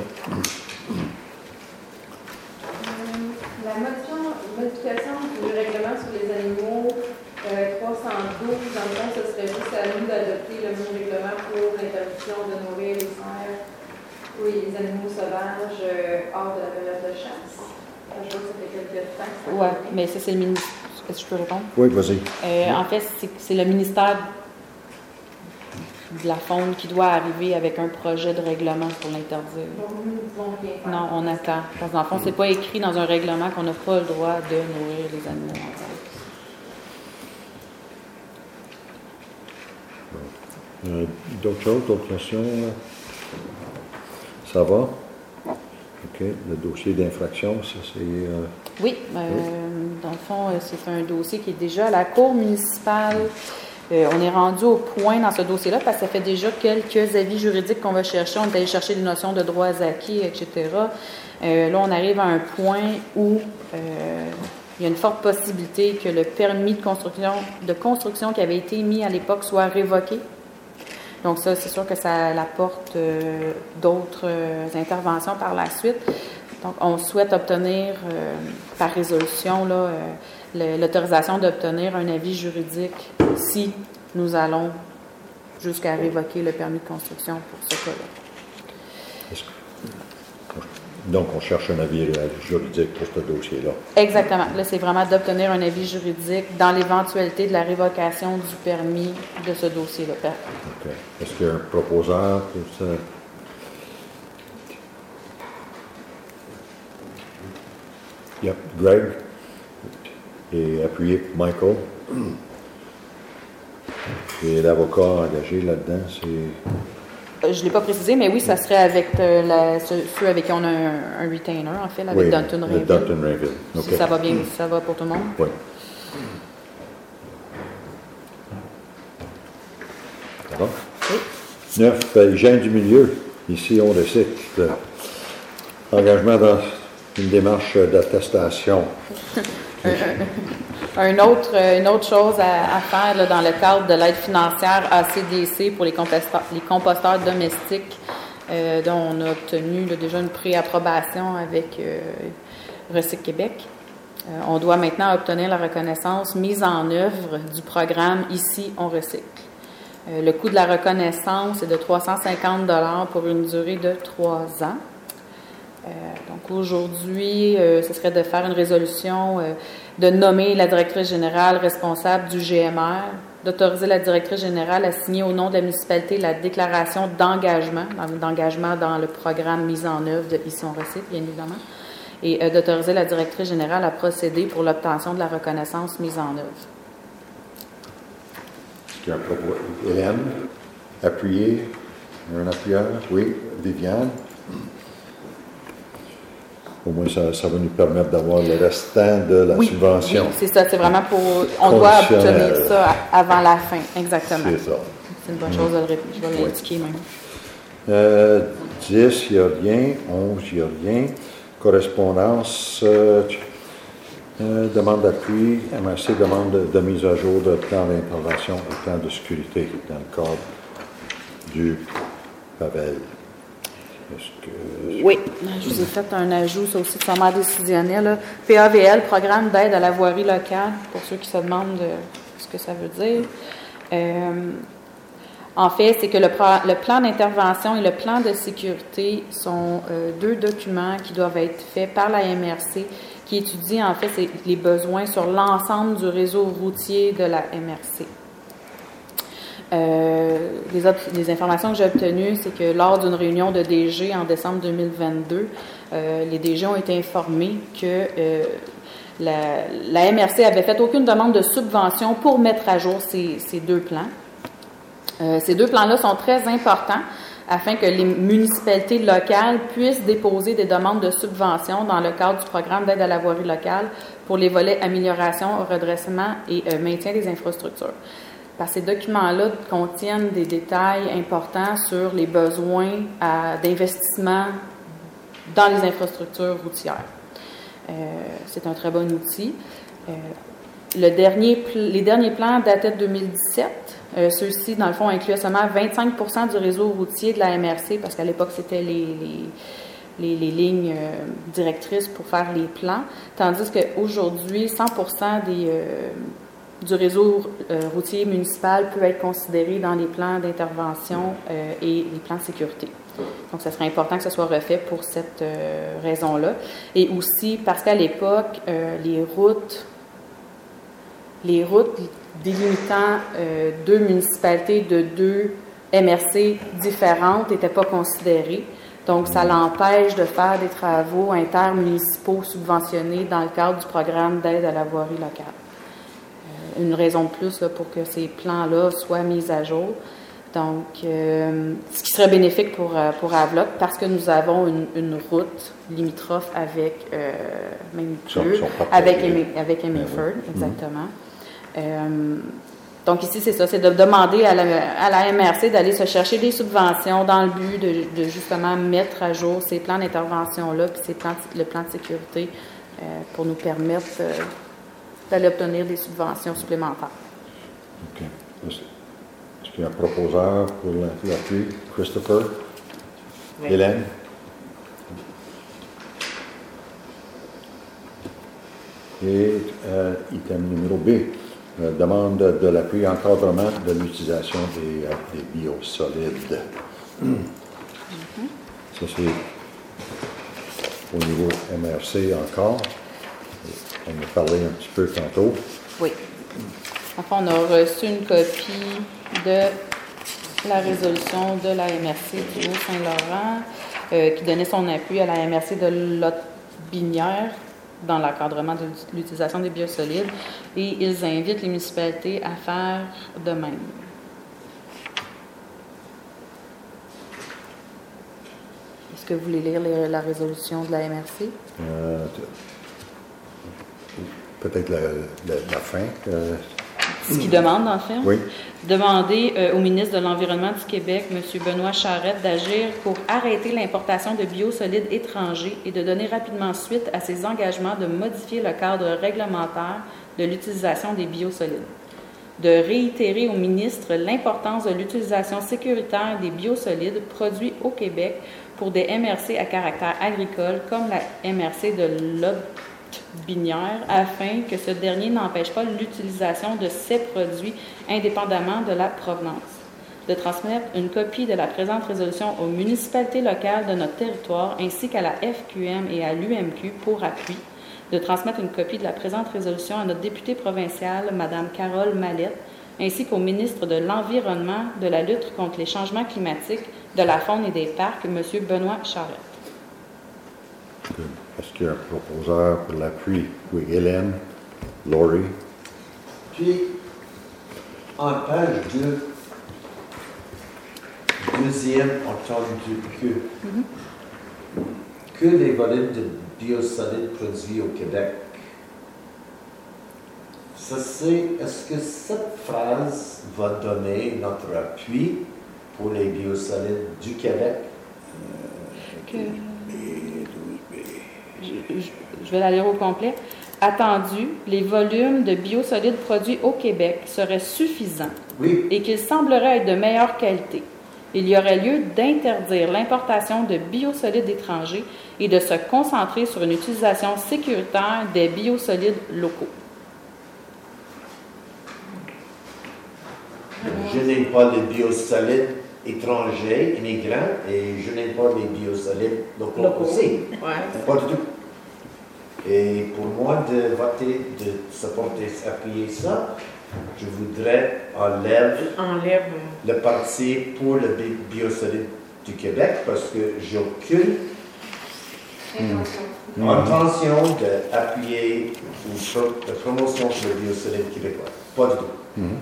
La motion, modification du règlement sur les animaux euh, trois cent douze, dans le fond, ce serait juste à nous d'adopter le même règlement pour l'interdiction de nourrir les cerfs ou les animaux sauvages euh, hors de la période de chasse. Je vois que ça fait quelques temps. Oui, mais ça, c'est le ministère. Est-ce que je peux répondre? Oui, vas-y. Euh, en fait, c'est, c'est le ministère de la Faune qui doit arriver avec un projet de règlement pour l'interdire. Non, on attend. Parce que dans le fond, c'est pas écrit dans un règlement qu'on n'a pas le droit de nourrir les animaux. Euh, d'autres choses, d'autres questions? Ça va? OK. Le dossier d'infraction, ça, c'est... Euh... Oui, euh, oui, dans le fond, c'est un dossier qui est déjà à la Cour municipale. Euh, on est rendu au point dans ce dossier-là parce que ça fait déjà quelques avis juridiques qu'on va chercher. On est allé chercher des notions de droits acquis, et cetera. Euh, là, on arrive à un point où euh, il y a une forte possibilité que le permis de construction, de construction qui avait été émis à l'époque soit révoqué. Donc ça, c'est sûr que ça apporte euh, d'autres euh, interventions par la suite. Donc, on souhaite obtenir, euh, par résolution, là, euh, le, l'autorisation d'obtenir un avis juridique si nous allons jusqu'à révoquer le permis de construction pour ce cas-là. Donc, on cherche un avis juridique pour ce dossier-là. Exactement. Là, c'est vraiment d'obtenir un avis juridique dans l'éventualité de la révocation du permis de ce dossier-là. OK. Est-ce qu'il y a un proposeur pour ça? Yep, Greg, et appuyé par Michael. Et l'avocat engagé là-dedans, c'est... Je ne l'ai pas précisé, mais oui, ça serait avec euh, la, ceux, ceux avec qui on a un, un retainer, en fait, avec oui, Dunton Rainville. Dunton Rainville. Okay. Si ça va bien, si ça va pour tout le monde. Oui. Ça va? Oui. Neuf, euh, hygiène du milieu. Ici, on recycle. Engagement dans une démarche d'attestation. Un autre, une autre chose à, à faire là, dans le cadre de l'aide financière A C D C pour les composteurs, les composteurs domestiques, euh, dont on a obtenu là, déjà une pré-approbation avec euh, Recycle Québec. Euh, on doit maintenant obtenir la reconnaissance mise en œuvre du programme Ici, on recycle. Euh, le coût de la reconnaissance est de trois cent cinquante dollars pour une durée de trois ans. Euh, donc aujourd'hui, euh, ce serait de faire une résolution, euh, de nommer la directrice générale responsable du G M R, d'autoriser la directrice générale à signer au nom de la municipalité la déclaration d'engagement, d'engagement dans le programme mis en œuvre de Ici on recycle, bien évidemment, et euh, d'autoriser la directrice générale à procéder pour l'obtention de la reconnaissance mise en œuvre. Est-ce qu'il y a un propos? Hélène, appuyé, un appuyeur, oui, Viviane. Au moins, ça, ça va nous permettre d'avoir le restant de la oui, subvention. Oui, c'est ça. C'est vraiment pour... On doit obtenir ça avant la fin, exactement. C'est ça. C'est une bonne chose de le répéter. Je vais l'indiquer même. Euh, dix, il n'y a rien. onze, il n'y a rien. Correspondance, euh, euh, demande d'appui. M R C demande de, de mise à jour de plan d'intervention et plan de sécurité dans le cadre du Pavel. Que... Oui, je vous ai fait un ajout, ça aussi, de sommaire décisionnel. Là. P A V L, Programme d'aide à la voirie locale, pour ceux qui se demandent euh, ce que ça veut dire. Euh, en fait, c'est que le, le plan d'intervention et le plan de sécurité sont euh, deux documents qui doivent être faits par la M R C, qui étudient en fait c'est les besoins sur l'ensemble du réseau routier de la M R C. Euh, les, les informations que j'ai obtenues, c'est que lors d'une réunion de D G en décembre deux mille vingt-deux, euh, les D G ont été informés que euh, la, la M R C avait fait aucune demande de subvention pour mettre à jour ces, ces deux plans. Euh, ces deux plans-là sont très importants afin que les municipalités locales puissent déposer des demandes de subvention dans le cadre du programme d'aide à la voirie locale pour les volets amélioration, redressement et euh, maintien des infrastructures. Parce que ces documents-là contiennent des détails importants sur les besoins à, d'investissement dans les infrastructures routières. Euh, c'est un très bon outil. Euh, le dernier, les derniers plans dataient de deux mille dix-sept. Euh, ceux-ci, dans le fond, incluaient seulement vingt-cinq pour cent du réseau routier de la M R C, parce qu'à l'époque, c'était les, les, les, les lignes euh, directrices pour faire les plans, tandis qu'aujourd'hui, cent pour cent des... Euh, du réseau euh, routier municipal peut être considéré dans les plans d'intervention euh, et les plans de sécurité. Donc, ce serait important que ce soit refait pour cette euh, raison-là. Et aussi parce qu'à l'époque, euh, les routes, les routes délimitant euh, deux municipalités de deux M R C différentes n'étaient pas considérées. Donc, ça l'empêche de faire des travaux intermunicipaux subventionnés dans le cadre du programme d'aide à la voirie locale. Une raison de plus là, pour que ces plans-là soient mis à jour. Donc, euh, ce qui serait bénéfique pour, pour Avloc, parce que nous avons une, une route limitrophe avec euh, même plus, avec, avec Hemingford, exactement. Mm-hmm. Euh, donc ici, c'est ça, c'est de demander à la, à la M R C d'aller se chercher des subventions dans le but de, de justement mettre à jour ces plans d'intervention-là, puis ces plans, le plan de sécurité euh, pour nous permettre euh, d'aller obtenir des subventions supplémentaires. OK. Est-ce qu'il y a un proposeur pour l'appui? Christopher? Oui. Hélène? Et euh, item numéro B, euh, demande de, de l'appui encadrement de l'utilisation des, euh, des biosolides. Mm. Mm-hmm. Ça, c'est au niveau M R C encore. On a parlé un petit peu tantôt. Oui. Enfin, on a reçu une copie de la résolution de la M R C du Haut-Saint-Laurent euh, qui donnait son appui à la M R C de Lotte-Binière dans l'encadrement de l'utilisation des biosolides et ils invitent les municipalités à faire de même. Est-ce que vous voulez lire les, la résolution de la M R C? Euh, peut-être la, la, la fin. Euh, ce qu'il demande, en fait. Oui. Demander euh, au ministre de l'Environnement du Québec, M. Benoît Charette, d'agir pour arrêter l'importation de biosolides étrangers et de donner rapidement suite à ses engagements de modifier le cadre réglementaire de l'utilisation des biosolides. De réitérer au ministre l'importance de l'utilisation sécuritaire des biosolides produits au Québec pour des M R C à caractère agricole, comme la M R C de Lotbinière, afin que ce dernier n'empêche pas l'utilisation de ces produits indépendamment de la provenance. De transmettre une copie de la présente résolution aux municipalités locales de notre territoire ainsi qu'à la F Q M et à l'U M Q pour appui. De transmettre une copie de la présente résolution à notre députée provinciale, Mme Carole Mallette, ainsi qu'au ministre de l'Environnement, de la lutte contre les changements climatiques, de la faune et des parcs, M. Benoît Charette. Est-ce qu'il y a un proposeur pour l'appui? Oui, Hélène, Laurie. Puis, en page deux, deuxième entendu que, mm-hmm. que les volumes de biosolides produits au Québec. Ça, c'est, est-ce que cette phrase va donner notre appui pour les biosolides du Québec? Que... Je, je, je vais la lire au complet. Attendu, les volumes de biosolides produits au Québec seraient suffisants oui. et qu'ils sembleraient être de meilleure qualité. Il y aurait lieu d'interdire l'importation de biosolides étrangers et de se concentrer sur une utilisation sécuritaire des biosolides locaux. Je n'aime pas les biosolides étrangers, immigrants, et je n'aime pas les biosolides locaux, locaux. aussi. Ouais. Pas du tout. Et pour moi, de voter, de supporter, appuyer ça, je voudrais enlève, enlève le parti pour le biosolide du Québec parce que j'ai aucune Intention. intention d'appuyer la promotion pour le biosolide québécois. Pas du tout. Mm-hmm.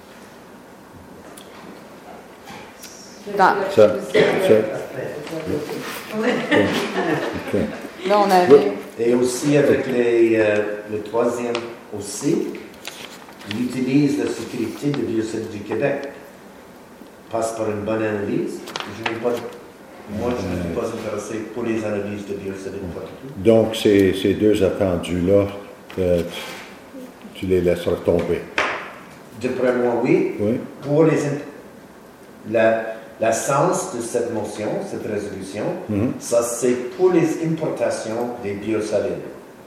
Dans, ça, ça. Okay. Là, on avait... Et aussi avec les, euh, le troisième aussi, il utilise la sécurité de biocides du Québec. Passe par une bonne analyse. Je n'ai pas, moi, je ne suis pas intéressé pour les analyses de biocides. Donc, ces, ces deux attendus-là, euh, tu les laisseras tomber? D'après moi, oui. Oui. Pour les, la, la sens de cette motion, cette résolution, mm-hmm. ça c'est pour les importations des biosolides.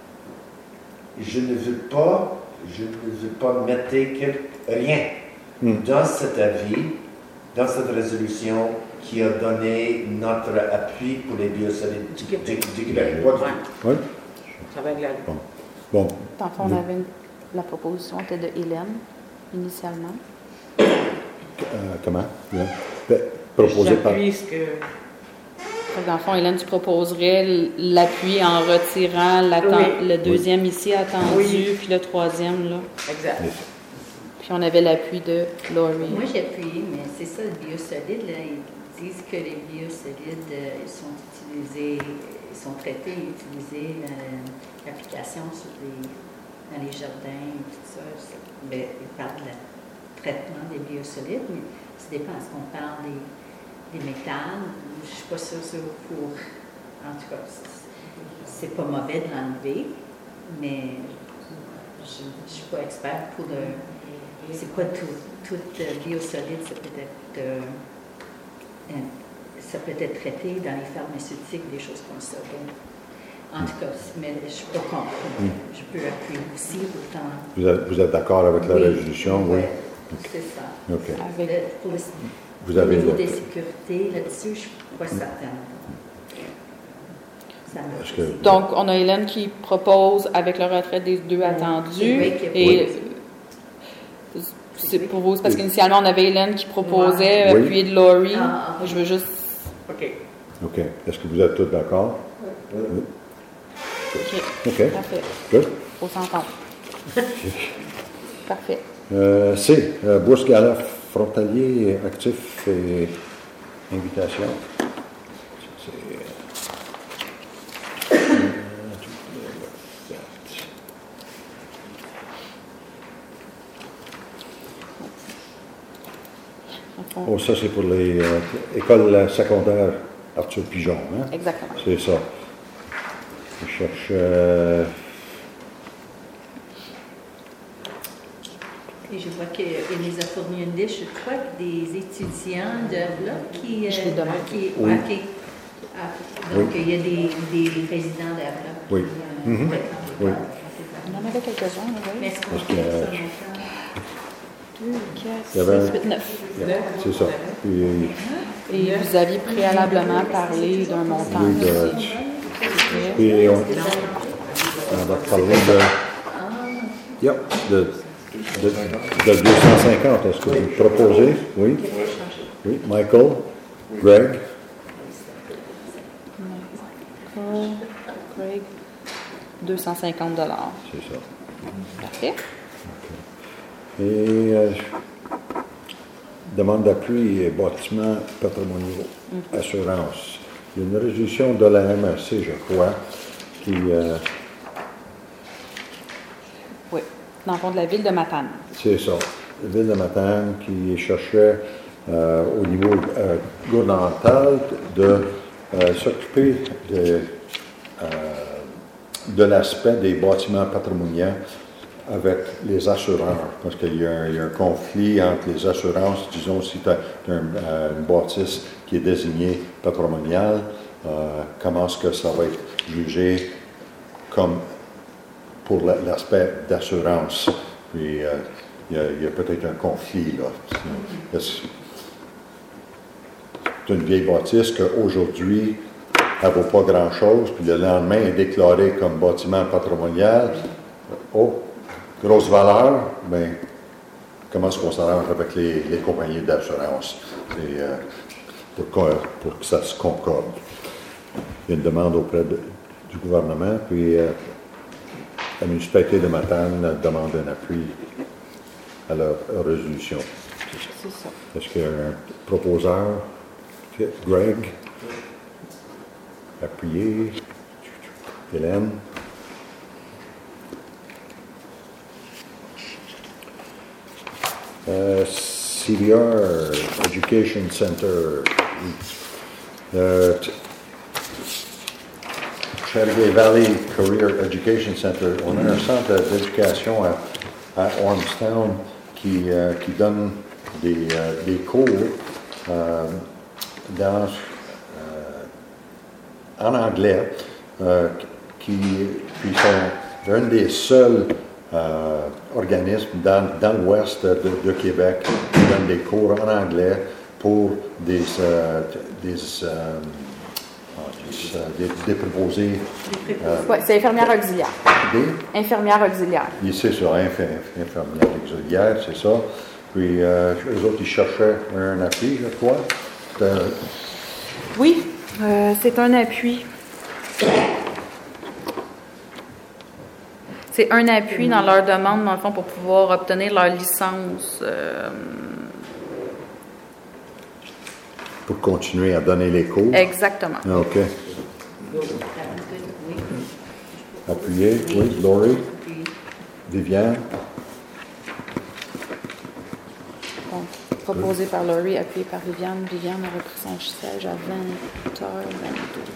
Je ne veux pas, je ne veux pas mettre quelque, rien mm. dans cet avis, dans cette résolution qui a donné notre appui pour les biosolides du Québec. Du Québec. Oui. Oui. Ça va être là. Bon. Bon. Dans le fond, on avait une, la proposition était de Hélène, initialement. Euh, comment? Yeah. Ben, proposé par... J'appuie ce que... Dans le fond, Hélène, tu proposerais l'appui en retirant oui. le deuxième oui. ici attendu, oui. puis le troisième, là. Exact. Oui. Puis on avait l'appui de Laurie. Moi, j'appuie, mais c'est ça, le biosolide, là, ils disent que les biosolides euh, sont utilisés, ils sont traités et utilisés dans l'application sur les, dans les jardins et tout ça. Ben, ils parlent de le traitement des biosolides, mais ça dépend. Est-ce qu'on parle des, des métals? Je ne suis pas sûre sur pour... En tout cas, c'est pas mauvais de l'enlever, mais je ne suis pas experte pour le... C'est pas tout, tout euh, biosolide, ça peut être, euh, euh, ça peut être traité dans les pharmaceutiques, des choses comme ça. Donc, en tout cas, mais je ne suis pas contre. Mm. Je peux appuyer aussi autant. Vous êtes, vous êtes d'accord avec la oui. résolution, oui? Oui, okay. C'est ça. Okay. Avec, le, pour le, vous avez au niveau le... des sécurités, là-dessus, je ne suis pas certaine. Que... Donc, on a Hélène qui propose avec le retrait des deux oui. attendus. Oui, et oui. c'est pour vous, parce qu'initialement, on avait Hélène qui proposait, oui. appuyé de Laurie. Ah, okay. Je veux juste... OK. OK. Est-ce que vous êtes tous d'accord? Oui. oui. OK. OK. Parfait. Good. Faut s'entendre. Parfait. Euh, C. Euh, bourse gala frontalier actif et invitation. Oh, ça, c'est pour les euh, écoles secondaires Arthur Pigeon, hein? Exactement. C'est ça. Je cherche... Euh... Et je vois qu'il les a fourni une liste, je crois, des étudiants de là qui... Je les demande. Qui, Oui. ok. Ah, donc, Oui. il y a des, des résidents d'Avla. Oui. Euh, Mhm. ouais. Oui. On en avait quelques-uns, oui. Mais est-ce qu'on Parce que, fait euh, ça longtemps? deux, quatre, Il y avait- six, huit, neuf. C'est ça. Puis, Et vous aviez préalablement parlé d'un montant oui, de, aussi. puis on, on va parler de, yep, de, de, de deux cent cinquante. Est-ce que vous proposez? Oui. Oui. Michael? Greg? Michael, Craig, deux cent cinquante dollars. C'est ça. Parfait. Et euh, demande d'appui et bâtiments patrimoniaux, Mm-hmm. assurance. Il y a une résolution de la M R C, je crois, qui... euh, Oui. Dans le fond de la ville de Matane. c'est ça. La ville de Matane qui cherchait euh, au niveau euh, gouvernemental de euh, s'occuper de, euh, de l'aspect des bâtiments patrimoniaux avec les assureurs, parce qu'il y a un, il y a un conflit entre les assurances. Disons, si tu as un, euh, une bâtisse qui est désignée patrimoniale, euh, comment est-ce que ça va être jugé comme pour la- l'aspect d'assurance? Puis, euh, il y a, il y a peut-être un conflit, là. C'est c'est une vieille bâtisse qu'aujourd'hui, elle ne vaut pas grand-chose, puis le lendemain, elle est déclarée comme bâtiment patrimonial. Oh, grosse valeur, bien, comment est-ce qu'on s'arrange avec les, les compagnies d'assurance? C'est, euh, pour, que- pour que ça se concorde. Il y a une demande auprès de- du gouvernement, puis euh, la municipalité de Matane demande un appui à leur résolution. C'est ça. Est-ce qu'il y a un proposeur? Greg? Appuyé? Hélène? Euh, C V R, Education Center. Euh, t- Chateauguay Valley Career Education Center. On a un centre d'éducation à, à Ormstown qui, euh, qui donne des, euh, des cours euh, dans, euh, en anglais, euh, qui puis sont un des seuls euh, organismes dans, dans l'ouest de, de Québec qui donne des cours en anglais pour des, euh, des, euh, ah, des, euh, des, des préposés. euh, Oui, c'est infirmière auxiliaire. des, Infirmière auxiliaire. oui, c'est ça, inf- infirmière auxiliaire, c'est ça. Puis, euh, eux autres, ils cherchaient un appui, je crois. C'était- Oui, euh, c'est un appui. C'est un appui dans leur demande, dans le fond, pour pouvoir obtenir leur licence. euh, pour continuer à donner les cours. exactement. Ah, OK. Oui. Appuyé, oui. Laurie, Puis, Viviane. Donc, proposé par Laurie, appuyé par Viviane. Viviane a repris son siège à vingt heures vingt-deux.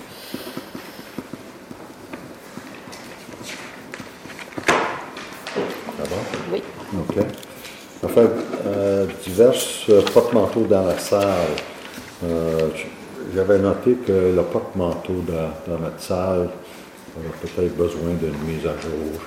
Ça va? Oui. OK. En fait, euh, divers euh, porte-manteaux dans la salle. Euh, j- J'avais noté que le porte-manteau dans, dans notre salle aurait peut-être besoin d'une mise à jour.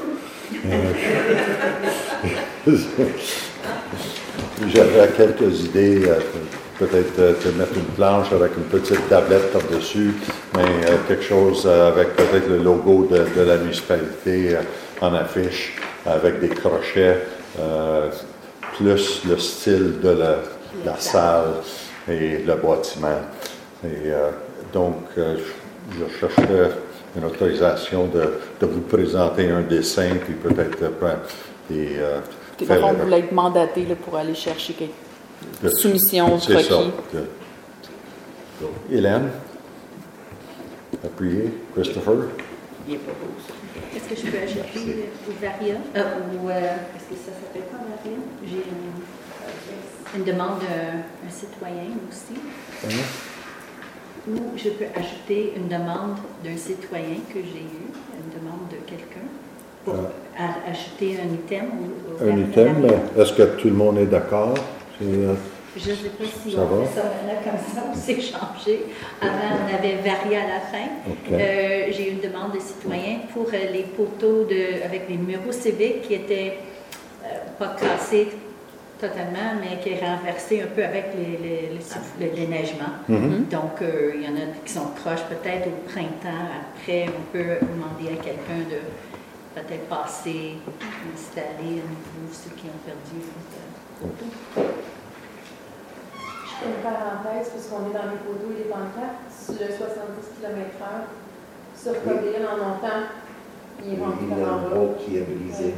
Euh, J'avais quelques idées, euh, peut-être euh, te mettre une planche avec une petite tablette par-dessus, mais euh, quelque chose euh, avec peut-être le logo de, de la municipalité euh, en affiche, avec des crochets, euh, plus le style de la, la salle et le bâtiment. Et euh, donc, euh, je je chercherais une autorisation de, de vous présenter un dessin, puis peut-être euh, prendre des... euh, Dans le faire fond, le- vous voulez être mandaté là, pour aller chercher quelque de- soumission, C'est requis. ça. De- Hélène, appuyez. Christopher, il est pas beau, ça. Est-ce que je peux ajouter euh, au Varia? Euh, ou, euh, est-ce que ça s'appelle pas Varia? J'ai un... Une demande d'un citoyen aussi. Hein? Ou je peux ajouter une demande d'un citoyen que j'ai eu, une demande de quelqu'un, pour Euh. a- ajouter un item. Au, au Un item, est-ce que tout le monde est d'accord? C'est, euh, Je ne sais pas si Ça on va? fait ça maintenant comme ça, on s'est changé. Avant, on avait varié à la fin. OK. Euh, j'ai eu une demande de citoyens pour euh, les poteaux de, avec les numéros civiques qui étaient euh, pas cassés totalement, mais qui est renversé un peu avec les, les- les- le déneigement. Mhm. Donc, euh, il y en a qui sont proches, peut-être au printemps. Après, on peut demander à quelqu'un de peut-être passer, installer à nouveau ceux qui ont perdu le poteau. Je fais une parenthèse, puisqu'on est dans les photos et les pancartes, sur le soixante-dix kilomètres heure, sur Cobéil en montant, il est rendu Il y par a un en bas. gros qui est brisé.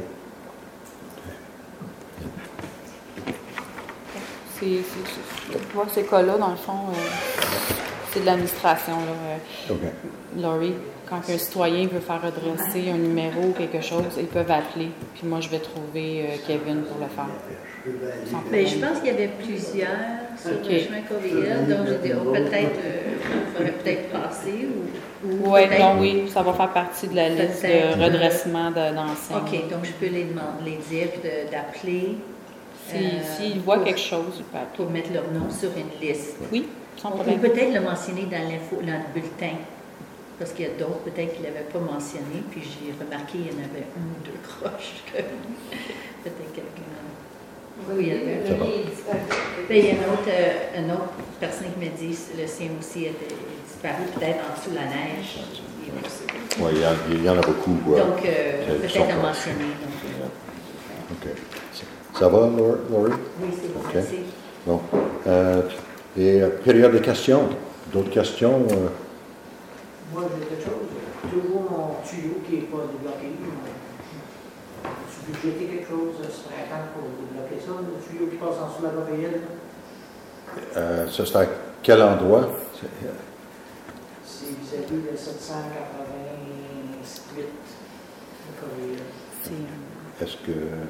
C'est, c'est, c'est, pour ces cas-là, dans le fond, euh, c'est de l'administration. Là. OK. Euh, Laurie, quand un citoyen veut faire redresser un numéro ou quelque chose, ils peuvent appeler. Puis moi, je vais trouver euh, Kevin pour le faire. Mais je pense qu'il y avait plusieurs sur Ok. le chemin Coveyel, donc j'ai dit, oh, peut-être, euh, il faudrait peut-être passer ou, ou Oui, peut-être- non, oui, ça va faire partie de la liste Peut-être. de redressement de, d'enseigne. OK, donc je peux les demander, les dire de- d'appeler Si, euh, s'ils voient pour- quelque chose, ils peuvent appeler. pour mettre leur nom sur une liste. Oui, sans Ou problème. peut-être le mentionner dans l'info, dans le bulletin. Parce qu'il y a d'autres, peut-être qu'ils ne l'avaient pas mentionné, puis j'ai remarqué qu'il y en avait une ou deux croches. que peut-être quelqu'un. Oui, il y en avait. Le lien est disparu. Ben, il y a une autre, euh, une autre personne qui me dit que le sien aussi était disparu, peut-être en dessous de la neige. Oui, il y, a- il y en a beaucoup. ouais. Donc, euh, Qui sont peut-être à proches. mentionner. Donc, euh, OK. Ça va, Laure- Laurie? oui, c'est bon, OK. merci. Bon. Euh, et euh, période de questions. D'autres questions? euh, Moi, j'ai quelque chose. Toujours mon tuyau qui n'est pas débloqué. Tu budgéter quelque chose ce printemps pour débloquer ça, le tuyau qui passe en dessous de la Cobéil? euh, ça, c'est à quel endroit? C'est- C'est vis-à-vis le sept cent quatre-vingt-huit de Cobéil. C'est, euh, Est-ce que...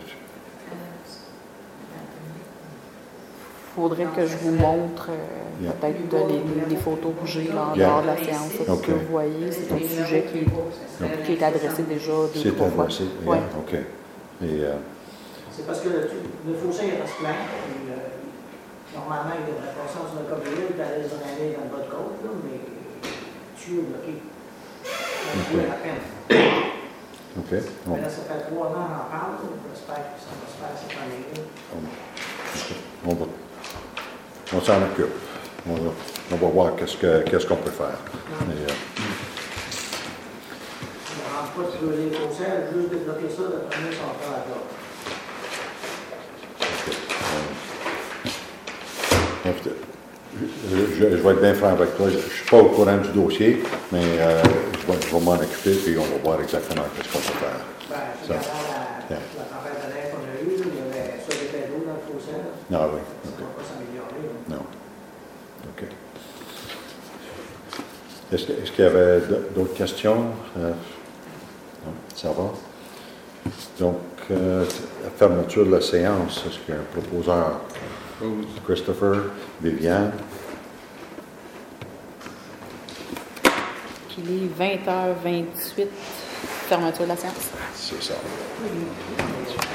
faudrait que je vous montre euh, Yeah. peut-être de les, les photos que j'ai là, Yeah. lors de la séance. Ça, Ok. que vous voyez, c'est un sujet qui, qui est adressé déjà deux C'est trois fois. adressé? Ouais. Yeah, OK. Et, euh, C'est parce que le, tu- le fossé il reste plein. puis, euh, normalement, il devrait passer sur le Cobéil, puis aller se drainer dans le bas de côte, là, mais le tuyau est bloqué. Ça Ok. vaut la peine. OK. Bon. Mais là, ça fait trois ans qu'on en parle. J'espère que ça va se faire cette année-là. On, on va, on s'en occupe. On va, on va voir qu'est-ce, que, qu'est-ce qu'on peut faire. Mais, euh, On ne rentre pas sur les fossés, juste débloquer ça, le premier son temps à l'autre. ok. Euh, je, je- je vais être bien franc avec toi. Je ne suis pas au courant du dossier, mais euh, je vais, je vais m'en occuper et on va voir exactement ce qu'on peut faire. Ben, Ça. c'est la, Yeah. la tempête de neige qu'on a eue, là, il y avait soit des faits d'eau dans le fossé. là. Ah oui. Ça ne va pas s'améliorer. là. Non. OK. Est-ce, que- est-ce qu'il y avait d- d'autres questions? Euh, non, ça va. Donc, euh, la fermeture de la séance, est-ce qu'il y a un proposeur? Christopher, Viviane? Qu'il est vingt heures vingt-huit, fermeture de la séance. C'est ça.